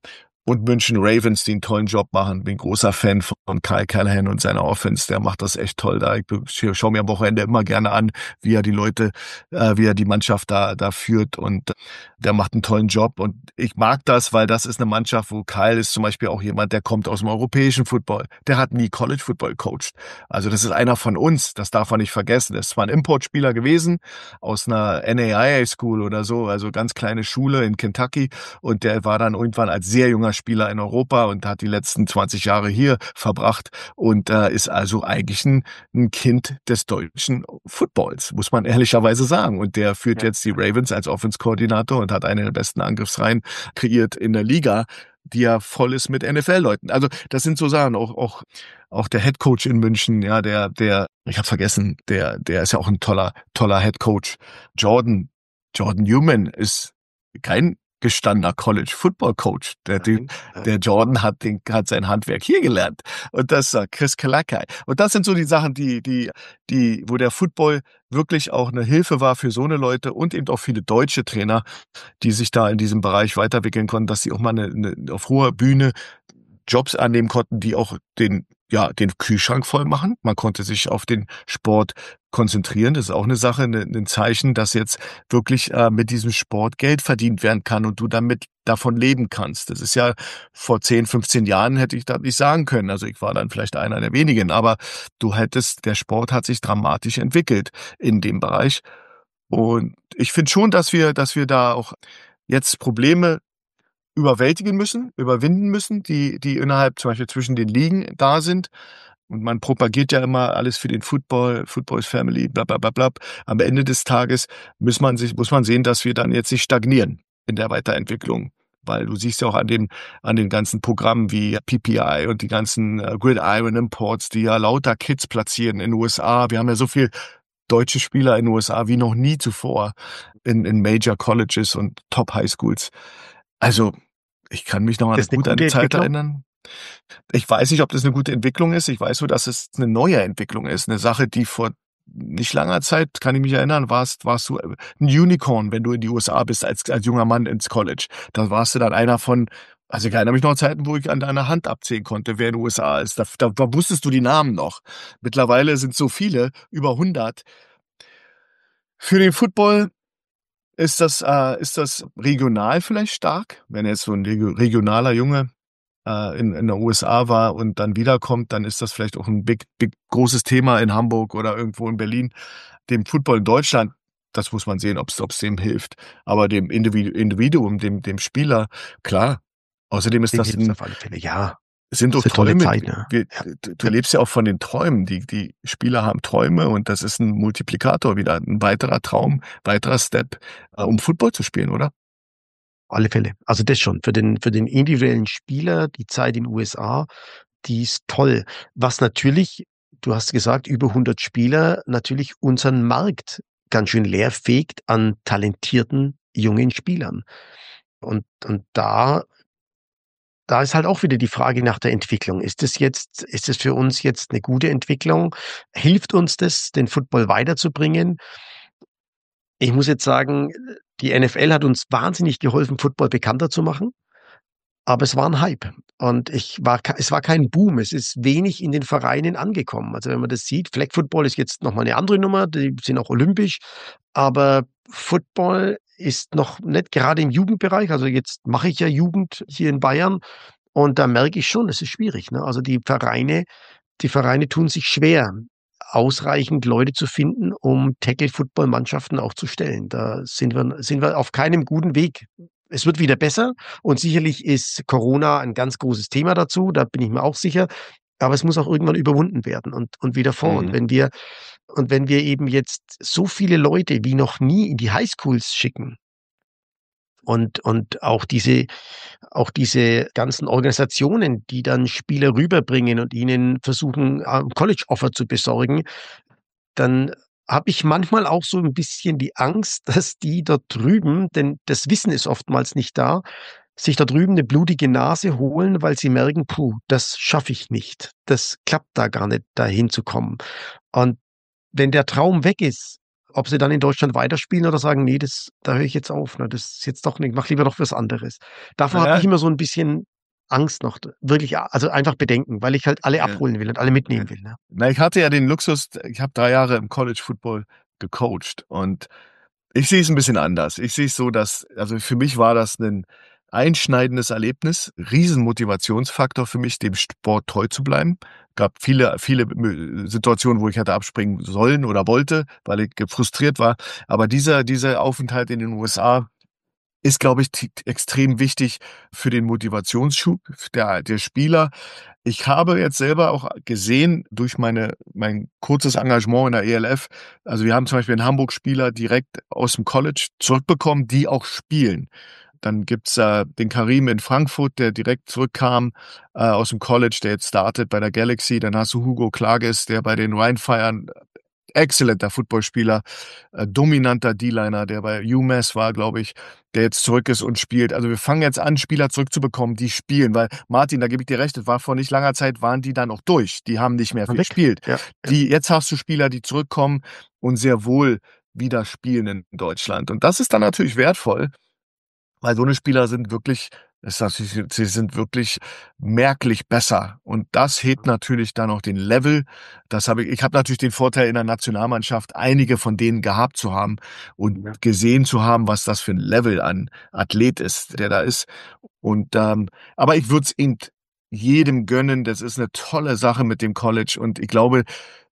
Und München Ravens, die einen tollen Job machen. Bin großer Fan von Kyle Callahan und seiner Offense. Der macht das echt toll da. Ich schaue mir am Wochenende immer gerne an, wie er die Leute, äh, wie er die Mannschaft da, da führt. Und der macht einen tollen Job. Und ich mag das, weil das ist eine Mannschaft, wo Kyle ist zum Beispiel auch jemand, der kommt aus dem europäischen Football. Der hat nie College Football gecoacht. Also das ist einer von uns. Das darf man nicht vergessen. Der ist zwar ein Importspieler gewesen aus einer N A I A School oder so, also ganz kleine Schule in Kentucky. Und der war dann irgendwann als sehr junger Spieler in Europa und hat die letzten zwanzig Jahre hier verbracht und äh, ist also eigentlich ein, ein Kind des deutschen Footballs, muss man ehrlicherweise sagen. Und der führt ja jetzt die Ravens als Offense-Koordinator und hat eine der besten Angriffsreihen kreiert in der Liga, die ja voll ist mit N F L-Leuten. Also das sind so Sachen, auch auch auch der Headcoach in München, ja, der der ich habe vergessen, der der ist ja auch ein toller toller Headcoach. Jordan Jordan Newman ist kein gestandener College-Football-Coach. Der, Nein. der Jordan hat, den, hat sein Handwerk hier gelernt. Und das ist Chris Kalakai. Und das sind so die Sachen, die, die, die, wo der Football wirklich auch eine Hilfe war für so eine Leute und eben auch viele deutsche Trainer, die sich da in diesem Bereich weiterentwickeln konnten, dass sie auch mal eine, eine, auf hoher Bühne Jobs annehmen konnten, die auch den, ja, den Kühlschrank voll machen. Man konnte sich auf den Sport konzentrieren. Das ist auch eine Sache, eine, ein Zeichen, dass jetzt wirklich äh, mit diesem Sport Geld verdient werden kann und du damit davon leben kannst. Das ist ja vor zehn, fünfzehn Jahren hätte ich das nicht sagen können. Also ich war dann vielleicht einer der wenigen, aber du hättest, der Sport hat sich dramatisch entwickelt in dem Bereich. Und ich finde schon, dass wir, dass wir da auch jetzt Probleme überwältigen müssen, überwinden müssen, die, die innerhalb zum Beispiel zwischen den Ligen da sind. Und man propagiert ja immer alles für den Football, Football is Family, bla, bla, bla, bla. Am Ende des Tages muss man sich, muss man sehen, dass wir dann jetzt nicht stagnieren in der Weiterentwicklung. Weil du siehst ja auch an den, an den ganzen Programmen wie P P I und die ganzen uh, Gridiron Imports, die ja lauter Kids platzieren in den U S A. Wir haben ja so viel deutsche Spieler in den U S A wie noch nie zuvor in, in Major Colleges und Top High Schools. Also, ich kann mich noch an eine, gut an die Zeit erinnern. Ich weiß nicht, ob das eine gute Entwicklung ist. Ich weiß nur, dass es eine neue Entwicklung ist. Eine Sache, die vor nicht langer Zeit, kann ich mich erinnern, warst, warst du ein Unicorn, wenn du in die U S A bist, als, als junger Mann ins College. Da warst du dann einer von, also ich erinnere mich noch an Zeiten, wo ich an deiner Hand abzählen konnte, wer in den U S A ist. Da, da, da wusstest du die Namen noch. Mittlerweile sind so viele, über hundert. Für den Football Ist das, äh, ist das regional vielleicht stark? Wenn jetzt so ein regionaler Junge äh, in, in der U S A war und dann wiederkommt, dann ist das vielleicht auch ein big, big, großes Thema in Hamburg oder irgendwo in Berlin. Dem Football in Deutschland, das muss man sehen, ob es dem hilft. Aber dem Individuum, dem, dem Spieler, klar. Außerdem ist Dem das hilft's ein, auf alle Fälle, ja. es sind doch Das ist eine tolle Träume. Zeit, ne? Wir, Ja. du, du lebst ja auch von den Träumen. Die, die Spieler haben Träume und das ist ein Multiplikator wieder. Ein weiterer Traum, weiterer Step, äh, um Football zu spielen, oder? Auf alle Fälle. Also das schon. Für den, für den individuellen Spieler, die Zeit in den U S A, die ist toll. Was natürlich, du hast gesagt, über hundert Spieler, natürlich unseren Markt ganz schön leer fegt an talentierten jungen Spielern. Und, und da Da ist halt auch wieder die Frage nach der Entwicklung. Ist es jetzt, ist es für uns jetzt eine gute Entwicklung? Hilft uns das, den Football weiterzubringen? Ich muss jetzt sagen, die N F L hat uns wahnsinnig geholfen, Football bekannter zu machen. Aber es war ein Hype. Und ich war, es war kein Boom. Es ist wenig in den Vereinen angekommen. Also wenn man das sieht, Flag Football ist jetzt nochmal eine andere Nummer. Die sind auch olympisch. Aber Football ist noch nicht gerade im Jugendbereich. Also jetzt mache ich ja Jugend hier in Bayern. Und da merke ich schon, es ist schwierig, ne? Also die Vereine, die Vereine tun sich schwer, ausreichend Leute zu finden, um Tackle-Football-Mannschaften auch zu stellen. Da sind wir, sind wir auf keinem guten Weg. Es wird wieder besser und sicherlich ist Corona ein ganz großes Thema dazu, da bin ich mir auch sicher. Aber es muss auch irgendwann überwunden werden und, und wieder vor. Mhm. Und wenn wir, und wenn wir eben jetzt so viele Leute wie noch nie in die Highschools schicken, und, und auch diese, auch diese ganzen Organisationen, die dann Spieler rüberbringen und ihnen versuchen, ein College-Offer zu besorgen, dann habe ich manchmal auch so ein bisschen die Angst, dass die dort drüben, denn das Wissen ist oftmals nicht da, sich da drüben eine blutige Nase holen, weil sie merken, puh, das schaffe ich nicht. Das klappt da gar nicht, da hinzukommen. Und wenn der Traum weg ist, ob sie dann in Deutschland weiterspielen oder sagen, nee, das, da höre ich jetzt auf, ne, das ist jetzt doch nicht, mach lieber doch was anderes. Davor habe Ja. ich immer so ein bisschen Angst noch, wirklich, also einfach Bedenken, weil ich halt alle Ja. abholen will und alle mitnehmen will. Ne? Na, ich hatte ja den Luxus, ich habe drei Jahre im College Football gecoacht und ich sehe es ein bisschen anders. Ich sehe es so, dass, also für mich war das ein einschneidendes Erlebnis, Riesenmotivationsfaktor für mich, dem Sport treu zu bleiben. Gab viele, viele Situationen, wo ich hätte abspringen sollen oder wollte, weil ich frustriert war. Aber dieser, dieser Aufenthalt in den U S A ist, glaube ich, t- extrem wichtig für den Motivationsschub der, der Spieler. Ich habe jetzt selber auch gesehen, durch meine, mein kurzes Engagement in der E L F, also wir haben zum Beispiel in Hamburg Spieler direkt aus dem College zurückbekommen, die auch spielen. Dann gibt's äh, den Karim in Frankfurt, der direkt zurückkam äh, aus dem College, der jetzt startet bei der Galaxy. Dann hast du Hugo Klages, der bei den Rheinfeiern exzellenter Footballspieler, äh, dominanter D-Liner, der bei UMass war, glaube ich, der jetzt zurück ist und spielt. Also wir fangen jetzt an, Spieler zurückzubekommen, die spielen, weil Martin, da gebe ich dir recht, das war vor nicht langer Zeit, waren die dann auch durch. Die haben nicht mehr viel Weg. gespielt. Ja, ja. Die, jetzt hast du Spieler, die zurückkommen und sehr wohl wieder spielen in Deutschland. Und das ist dann natürlich wertvoll, weil so eine Spieler sind wirklich, ist natürlich, sie sind wirklich merklich besser. Und das hebt natürlich dann auch den Level. Das habe ich, ich habe natürlich den Vorteil in der Nationalmannschaft, einige von denen gehabt zu haben und Ja. gesehen zu haben, was das für ein Level an Athlet ist, der da ist. Und ähm, aber ich würde es eben jedem gönnen. Das ist eine tolle Sache mit dem College. Und ich glaube,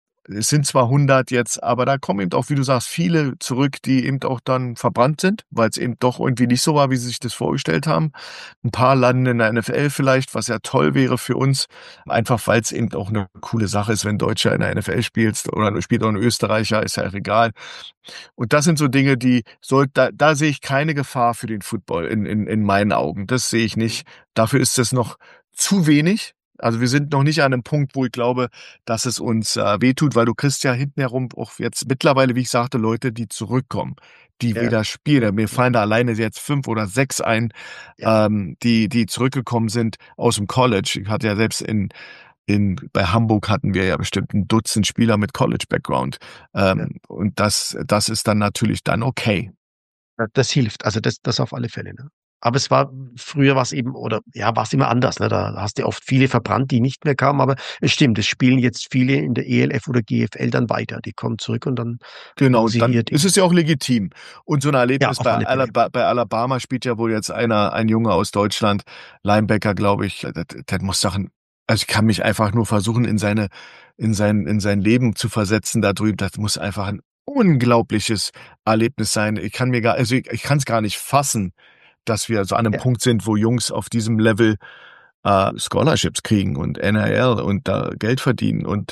es sind zwar hundert jetzt, aber da kommen eben auch, wie du sagst, viele zurück, die eben auch dann verbrannt sind, weil es eben doch irgendwie nicht so war, wie sie sich das vorgestellt haben. Ein paar landen in der N F L vielleicht, was ja toll wäre für uns, einfach weil es eben auch eine coole Sache ist, wenn ein Deutscher in der N F L spielt oder spielt auch ein Österreicher, ist ja auch egal. Und das sind so Dinge, die soll, da, da sehe ich keine Gefahr für den Football in, in, in meinen Augen. Das sehe ich nicht. Dafür ist es noch zu wenig. Also wir sind noch nicht an einem Punkt, wo ich glaube, dass es uns äh, wehtut, weil du kriegst ja hinten herum auch jetzt mittlerweile, wie ich sagte, Leute, die zurückkommen, die Ja. wieder spielen. Mir fallen da alleine jetzt fünf oder sechs ein, Ja. ähm, die die zurückgekommen sind aus dem College. Ich hatte ja selbst in in bei Hamburg hatten wir ja bestimmt ein Dutzend Spieler mit College-Background. Ähm, Ja. Und das das ist dann natürlich dann okay. Ja, das hilft. Also das das auf alle Fälle, ne? Aber es war früher war's eben oder ja, war's immer anders, ne? Da hast du oft viele verbrannt, die nicht mehr kamen, aber es stimmt, es spielen jetzt viele in der E L F oder G F L dann weiter. Die kommen zurück und dann Genau, machen und sie dann ihr ist Ding. es ja auch legitim. Und so ein Ja, Erlebnis auf bei alle Fälle. Alaba bei Alabama spielt ja wohl jetzt einer ein Junge aus Deutschland, Linebacker, glaube ich, der der muss doch 'n also, ich kann mich einfach nur versuchen, in seine in sein in sein Leben zu versetzen da drüben. Das muss einfach ein unglaubliches Erlebnis sein. Ich kann mir gar also, ich ich kann's gar nicht fassen, dass wir so an 'nem Ja. Punkt sind, wo Jungs auf diesem Level, äh, Scholarships kriegen und N I L und da Geld verdienen und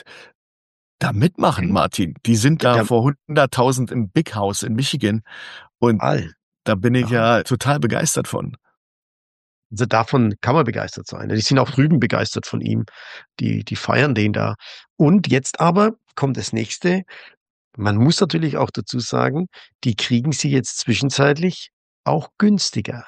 da mitmachen, Mhm. Martin. Die sind D da der vor hunderttausend im Big House in Michigan und All. da bin ich Ja. ja total begeistert von. Also, davon kann man begeistert sein. Die sind auch drüben begeistert von ihm. Die die feiern den da. Und jetzt aber kommt das Nächste. Man muss natürlich auch dazu sagen, die kriegen sie jetzt zwischenzeitlich auch günstiger.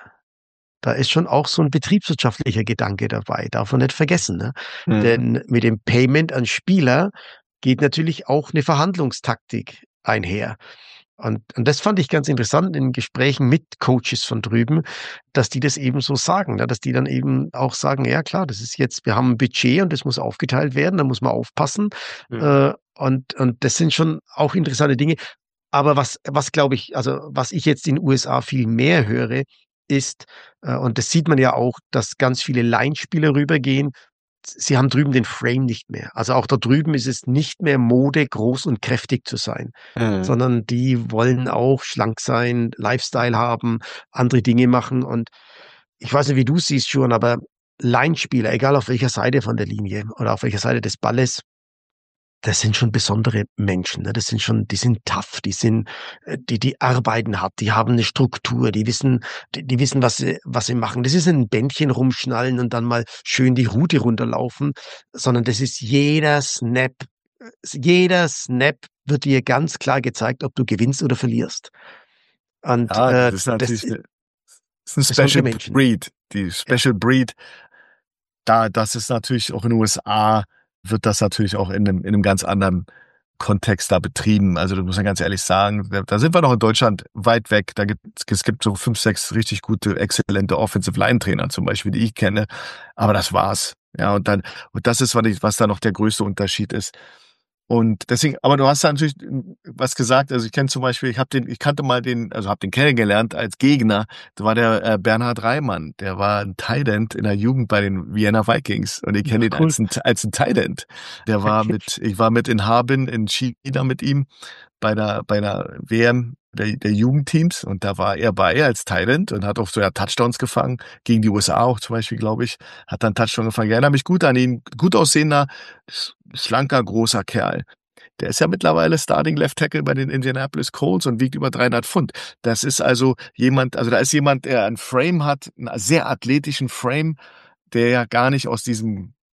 Da ist schon auch so 'n betriebswirtschaftlicher Gedanke dabei, darf man nicht vergessen, ne? Mhm. Denn mit dem Payment an Spieler geht natürlich auch 'ne Verhandlungstaktik einher. Und und das fand ich ganz interessant in Gesprächen mit Coaches von drüben, dass die das eben so sagen, ne? Dass die dann eben auch sagen: „Ja klar, das ist jetzt wir haben 'n Budget und das muss aufgeteilt werden, da muss man aufpassen.“ Mhm. Äh, und und das sind schon auch interessante Dinge. Aber was was glaube ich also, was ich jetzt in U S A viel mehr höre, ist äh, und das sieht man ja auch, dass ganz viele Line-Spieler rübergehen. Sie haben drüben den Frame nicht mehr. Also, auch da drüben ist es nicht mehr Mode, groß und kräftig zu sein, Mhm. sondern die wollen auch schlank sein, Lifestyle haben, andere Dinge machen. Und ich weiß nicht, wie du's siehst, Schuan, aber Line-Spieler, egal auf welcher Seite von der Linie oder auf welcher Seite des Balles, das sind schon besondere Menschen, ne? Das sind schon die sind tough, die sind äh, die die arbeiten hart, die haben 'ne Struktur, die wissen die die wissen, was sie was sie machen. Das ist ein Bändchen rumschnallen und dann mal schön die Route runterlaufen, sondern das ist jeder Snap äh, jeder Snap wird dir ganz klar gezeigt, ob du gewinnst oder verlierst. Und, Ja, das äh, ist das natürlich i 'ne ist 'n besondere Special Menschen. Breed. Die Ja. Special Breed, da das ist natürlich auch in U S A wird das natürlich auch in 'nem in 'nem ganz anderen Kontext da betrieben. Also, das muss man ganz ehrlich sagen. Da da sind wir noch in Deutschland weit weg. Da gibt's es gibt so fünf, sechs richtig gute, exzellente Offensive Line Trainer zum Beispiel, die ich kenne, aber das war's. Ja, und dann und das ist, was ich was da noch der größte Unterschied ist. Und deswegen aber du hast da natürlich hm, was gesagt. Also, ich kenne zum Beispiel ich habe den ich kannte mal den also, habe den kennengelernt als Gegner. Das war der, äh, Bernhard Reimann. Der war 'n Tight End in der Jugend bei den Vienna Vikings und ich kenne Ach ihn cool. als 'n als 'n Tight End. Der war mit ich war mit in Harbin in China mit ihm bei der bei der W M der der Jugendteams und da war er bei als Tight End und hat auch so ja Touchdowns gefangen, gegen die U S A auch zum Beispiel, glaube ich, hat dann Touchdown gefangen. Ich erinnere mich gut an ihn, gut aussehender, sch schlanker, großer Kerl. Der ist ja mittlerweile Starting Left Tackle bei den Indianapolis Colts und wiegt über dreihundert Pfund. Das ist also jemand also, da ist jemand, der 'n Frame hat, 'n sehr athletischen Frame, der ja gar nicht aus diesem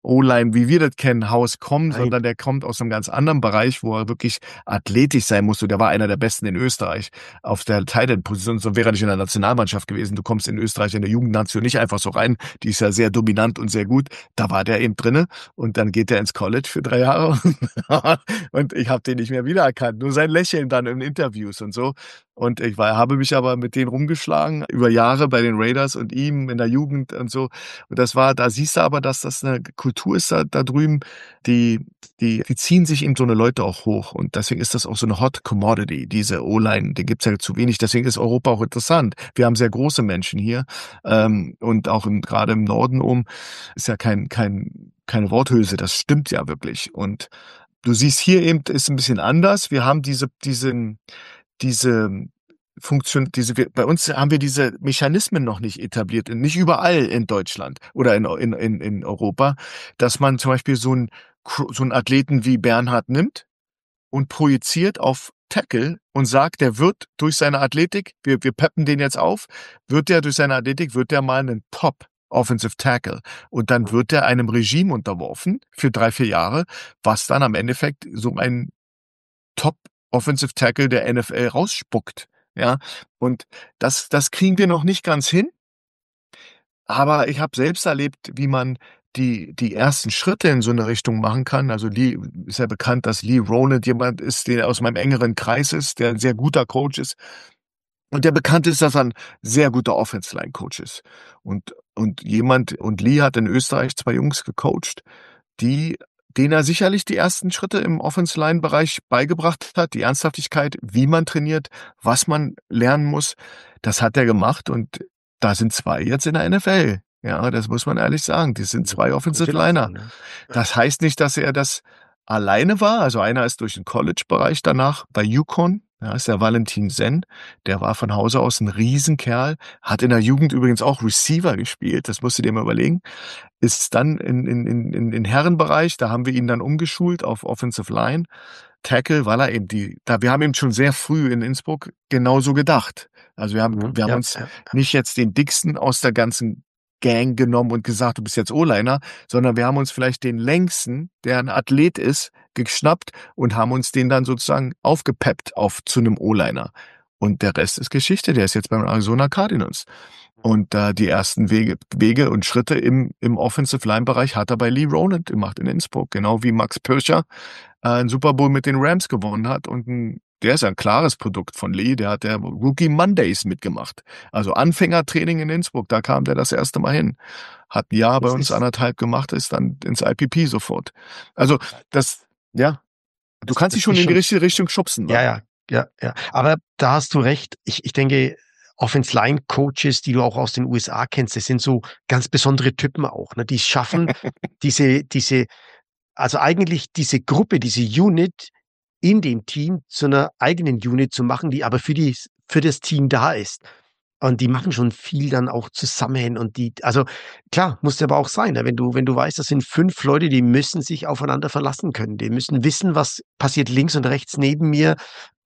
O-Line, wie wir das kennen, Haus kommen, Nein. sondern der kommt aus einem ganz anderen Bereich, wo er wirklich athletisch sein musste. Der war einer der Besten in Österreich auf der Tight End Position, sonst wäre er nicht in der Nationalmannschaft gewesen. Du kommst in Österreich in der Jugendnation nicht einfach so rein. Die ist ja sehr dominant und sehr gut. Da war der eben drinne und dann geht er ins College für drei Jahre und ich habe den nicht mehr wiedererkannt. Nur sein Lächeln dann in Interviews und so. Und ich war, habe mich aber mit denen rumgeschlagen über Jahre bei den Raiders und ihm in der Jugend und so. Und das war, da siehst du aber, dass das eine Kultur ist da, da drüben, die, die, die ziehen sich eben so eine Leute auch hoch. Und deswegen ist das auch so eine Hot Commodity, diese O-Line. Die gibt's ja zu wenig. Deswegen ist Europa auch interessant. Wir haben sehr große Menschen hier. Ähm, und auch im, gerade im Norden um ist ja kein, kein, keine Worthülse. Das stimmt ja wirklich. Und du siehst hier eben, ist ein bisschen anders. Wir haben diese, diesen, diese Funktion, diese, bei uns haben wir diese Mechanismen noch nicht etabliert, nicht überall in Deutschland oder in, in, in, in Europa, dass man zum Beispiel so einen, so einen Athleten wie Bernhard nimmt und projiziert auf Tackle und sagt, der wird durch seine Athletik, wir, wir peppen den jetzt auf, wird der durch seine Athletik, wird der mal einen Top Offensive Tackle und dann wird der einem Regime unterworfen für drei, vier Jahre, was dann am Endeffekt so ein Top Offensive Tackle der N F L rausspuckt. Ja, und das, das kriegen wir noch nicht ganz hin. Aber ich habe selbst erlebt, wie man die, die ersten Schritte in so eine Richtung machen kann. Also Lee ist ja bekannt, dass Lee Roland jemand ist, der aus meinem engeren Kreis ist, der ein sehr guter Coach ist. Und der bekannt ist, dass er ein sehr guter Offense-Line-Coach ist. Und, und jemand, und Lee hat in Österreich zwei Jungs gecoacht, die denen er sicherlich die ersten Schritte im Offense-Line-Bereich beigebracht hat, die Ernsthaftigkeit, wie man trainiert, was man lernen muss. Das hat er gemacht und da sind zwei jetzt in der N F L. Ja, das muss man ehrlich sagen. Die sind zwei Offensive-Liner. Das heißt nicht, dass er das alleine war. Also einer ist durch den College-Bereich danach bei UConn. Ja, ist der Valentin Senn. Der war von Hause aus ein Riesenkerl. Hat in der Jugend übrigens auch Receiver gespielt. Das musst du dir mal überlegen. Ist dann in, in, in, in den Herrenbereich, da haben wir ihn dann umgeschult auf Offensive Line, Tackle, weil er eben die, da, wir haben eben schon sehr früh in Innsbruck genauso gedacht. Also wir haben, mhm, wir haben ja, uns ja. nicht jetzt den dicksten aus der ganzen Gang genommen und gesagt, du bist jetzt O-Liner, sondern wir haben uns vielleicht den längsten, der ein Athlet ist, geschnappt und haben uns den dann sozusagen aufgepeppt auf zu einem O-Liner. Und der Rest ist Geschichte, der ist jetzt beim Arizona Cardinals. Und äh, die ersten Wege, Wege und Schritte im, im Offensive-Line-Bereich hat er bei Lee Roland gemacht in Innsbruck. Genau wie Max Pirscher äh, einen Super Bowl mit den Rams gewonnen hat. Und ein, der ist ja ein klares Produkt von Lee. Der hat der Rookie Mondays mitgemacht. Also Anfängertraining in Innsbruck, da kam der das erste Mal hin. Hat ein Jahr bei uns anderthalb gemacht, ist dann ins I P P sofort. Also das, ja, du das, kannst dich schon in die richtige Richtung schubsen. Ja, ja, ja, ja. Aber da hast du recht. Ich, ich denke, Offense-Line-Coaches, die du auch aus den U S A kennst, das sind so ganz besondere Typen auch, ne? Die schaffen diese, diese, also eigentlich diese Gruppe, diese Unit in dem Team zu einer eigenen Unit zu machen, die aber für die, für das Team da ist. Und die machen schon viel dann auch zusammen und die, also klar, muss aber auch sein, ne? wenn du, wenn du weißt, das sind fünf Leute, die müssen sich aufeinander verlassen können. Die müssen wissen, was passiert links und rechts neben mir.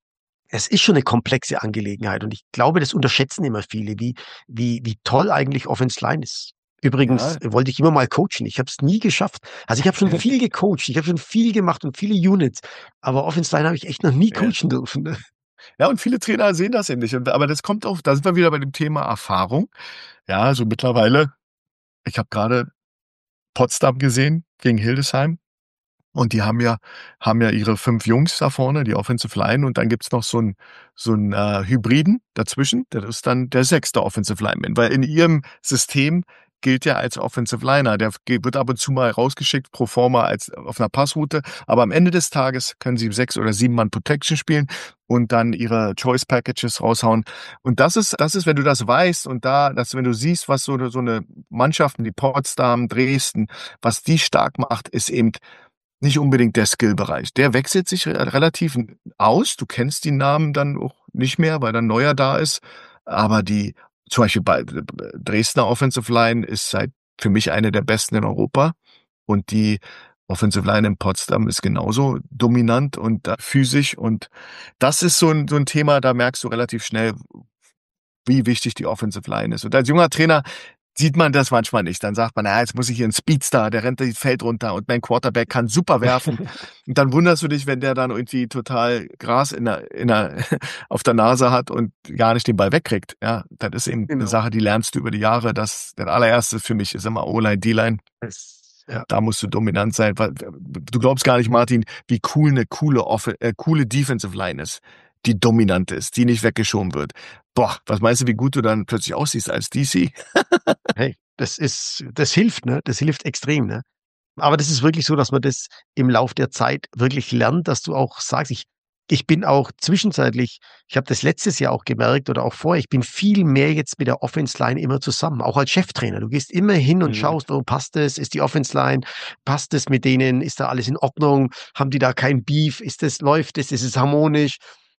Es ist schon eine komplexe Angelegenheit und ich glaube, das unterschätzen immer viele, wie, wie, wie toll eigentlich Offense Line ist. Übrigens ja. wollte ich immer mal coachen. Ich habe es nie geschafft. Also ich habe schon viel gecoacht, ich habe schon viel gemacht und viele Units, aber Offense Line habe ich echt noch nie ja. coachen dürfen. Ne? Ja, und viele Trainer sehen das eben nicht. Aber das kommt auch, da sind wir wieder bei dem Thema Erfahrung. Ja, also mittlerweile, ich habe gerade Potsdam gesehen gegen Hildesheim. Und die haben ja, haben ja ihre fünf Jungs da vorne, die Offensive Line, und dann gibt's noch so einen so einen äh, Hybriden dazwischen, das ist dann der sechste Offensive Lineman, weil in ihrem System gilt ja als Offensive Liner, der wird ab und zu mal rausgeschickt pro forma als auf einer Passroute, aber am Ende des Tages können sie sechs oder sieben Mann Protection spielen und dann ihre Choice Packages raushauen. Und das ist, das ist, wenn du das weißt und da, dass wenn du siehst, was so, so eine Mannschaften, die Potsdam, Dresden, was die stark macht, ist eben nicht unbedingt der Skill-Bereich. Der wechselt sich relativ aus. Du kennst die Namen dann auch nicht mehr, weil dann neuer da ist. Aber die, zum Beispiel bei Dresdner Offensive Line ist seit für mich eine der besten in Europa. Und die Offensive Line in Potsdam ist genauso dominant und äh, physisch. Und das ist so ein, so ein Thema, da merkst du relativ schnell, wie wichtig die Offensive Line ist. Und als junger Trainer sieht man das manchmal nicht. Dann sagt man, na, jetzt muss ich hier einen Speedstar, der rennt das Feld runter und mein Quarterback kann super werfen. Und dann wunderst du dich, wenn der dann irgendwie total Gras in der, in der, auf der Nase hat und gar nicht den Ball wegkriegt. Ja, das ist eben Genau. eine Sache, die lernst du über die Jahre. Das, der allererste für mich ist immer O-Line, D-Line. Das, ja. Da musst du dominant sein. Du glaubst gar nicht, Martin, wie cool eine coole, Off- äh, coole Defensive Line ist, die dominant ist, die nicht weggeschoben wird. Boah, was meinst du, wie gut du dann plötzlich aussiehst als D C? Hey, das ist, das hilft, ne? Das hilft extrem, ne? Aber das ist wirklich so, dass man das im Lauf der Zeit wirklich lernt, dass du auch sagst, ich, ich bin auch zwischenzeitlich, ich habe das letztes Jahr auch gemerkt oder auch vorher, ich bin viel mehr jetzt mit der Offense Line immer zusammen, auch als Cheftrainer. Du gehst immer hin und Mhm. schaust, oh, passt das, ist die Offense Line, passt das mit denen, ist da alles in Ordnung, haben die da kein Beef, ist das, läuft das, ist es harmonisch?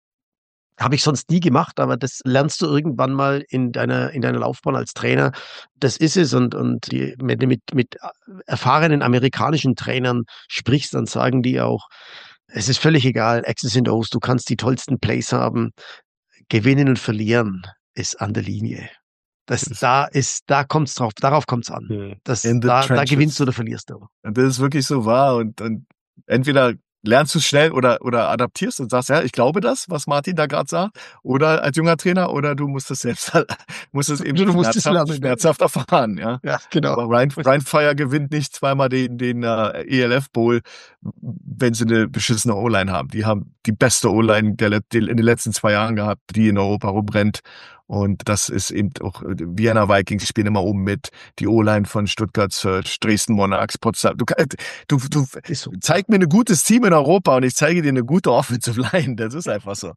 Habe ich sonst nie gemacht, aber das lernst du irgendwann mal in deiner, in deiner Laufbahn als Trainer. Das ist es. Und, und die, wenn du mit, mit erfahrenen amerikanischen Trainern sprichst, dann sagen die auch, es ist völlig egal, X's and O's, du kannst die tollsten Plays haben. Gewinnen und verlieren ist an der Linie. Das, Das- da ist, da kommt's drauf, darauf kommt's an. Mhm. Das, In the da, da trenches. gewinnst du oder verlierst du. Und das ist wirklich so wahr. Und, und entweder lernst du es schnell oder, oder adaptierst und sagst, ja, ich glaube das, was Martin da gerade sagt, oder als junger Trainer, oder du musst es selbst, musst es eben Du musst es schmerzhaft, lernen, ja. schmerzhaft erfahren, ja. Ja, genau. Aber Ryan, Ryan Fire gewinnt nicht zweimal den, den äh, E L F Bowl, wenn sie eine beschissene O-Line haben. Die haben die beste O-Line der, let- in den letzten zwei Jahren gehabt, die in Europa rumrennt. Und das ist eben auch, Vienna Vikings spielen immer oben mit, die O-Line von Stuttgart Search, Dresden Monarchs, Potsdam. Du, du, du Ist so. zeig mir ein gutes Team in Europa und ich zeige dir eine gute Offensive Line. Das ist einfach so.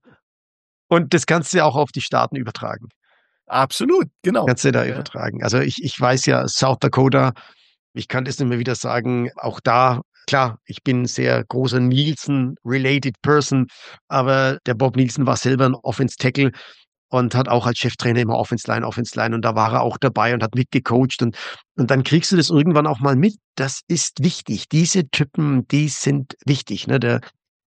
Und das kannst du ja auch auf die Staaten übertragen. Absolut, genau. Kannst du da Ja. übertragen. Also ich, ich weiß ja, South Dakota, ich kann das immer wieder sagen, auch da, klar, ich bin ein sehr großer Nielsen-related Person, aber der Bob Nielsen war selber ein Offense-Tackle und hat auch als Cheftrainer immer Offense-Line, Offense-Line und da war er auch dabei und hat mitgecoacht und, und dann kriegst du das irgendwann auch mal mit. Das ist wichtig. Diese Typen, die sind wichtig. Ne? Der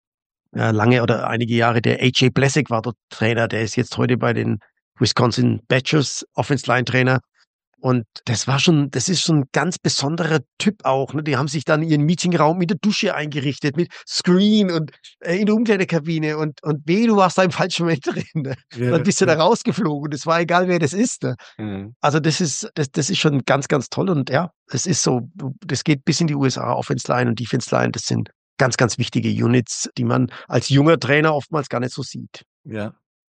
ja, lange oder einige Jahre der A J Blessig war der Trainer, der ist jetzt heute bei den Wisconsin Badgers Offense-Line-Trainer. Und das war schon, das ist schon ein ganz besonderer Typ auch. Ne? Die haben sich dann ihren Meetingraum mit der Dusche eingerichtet, mit Screen und äh, in der Umkleidekabine und, und weh, du warst da im falschen Moment drin. Ne? Ja, Dann bist du ja. da rausgeflogen und es war egal, wer das ist. Ne? Mhm. Also das ist, das, das ist schon ganz, ganz toll. Und ja, es ist so, du- das geht bis in die U S A, Offense-Line und Defense-Line. Das sind ganz, ganz wichtige Units, die man als junger Trainer oftmals gar nicht so sieht. Ja.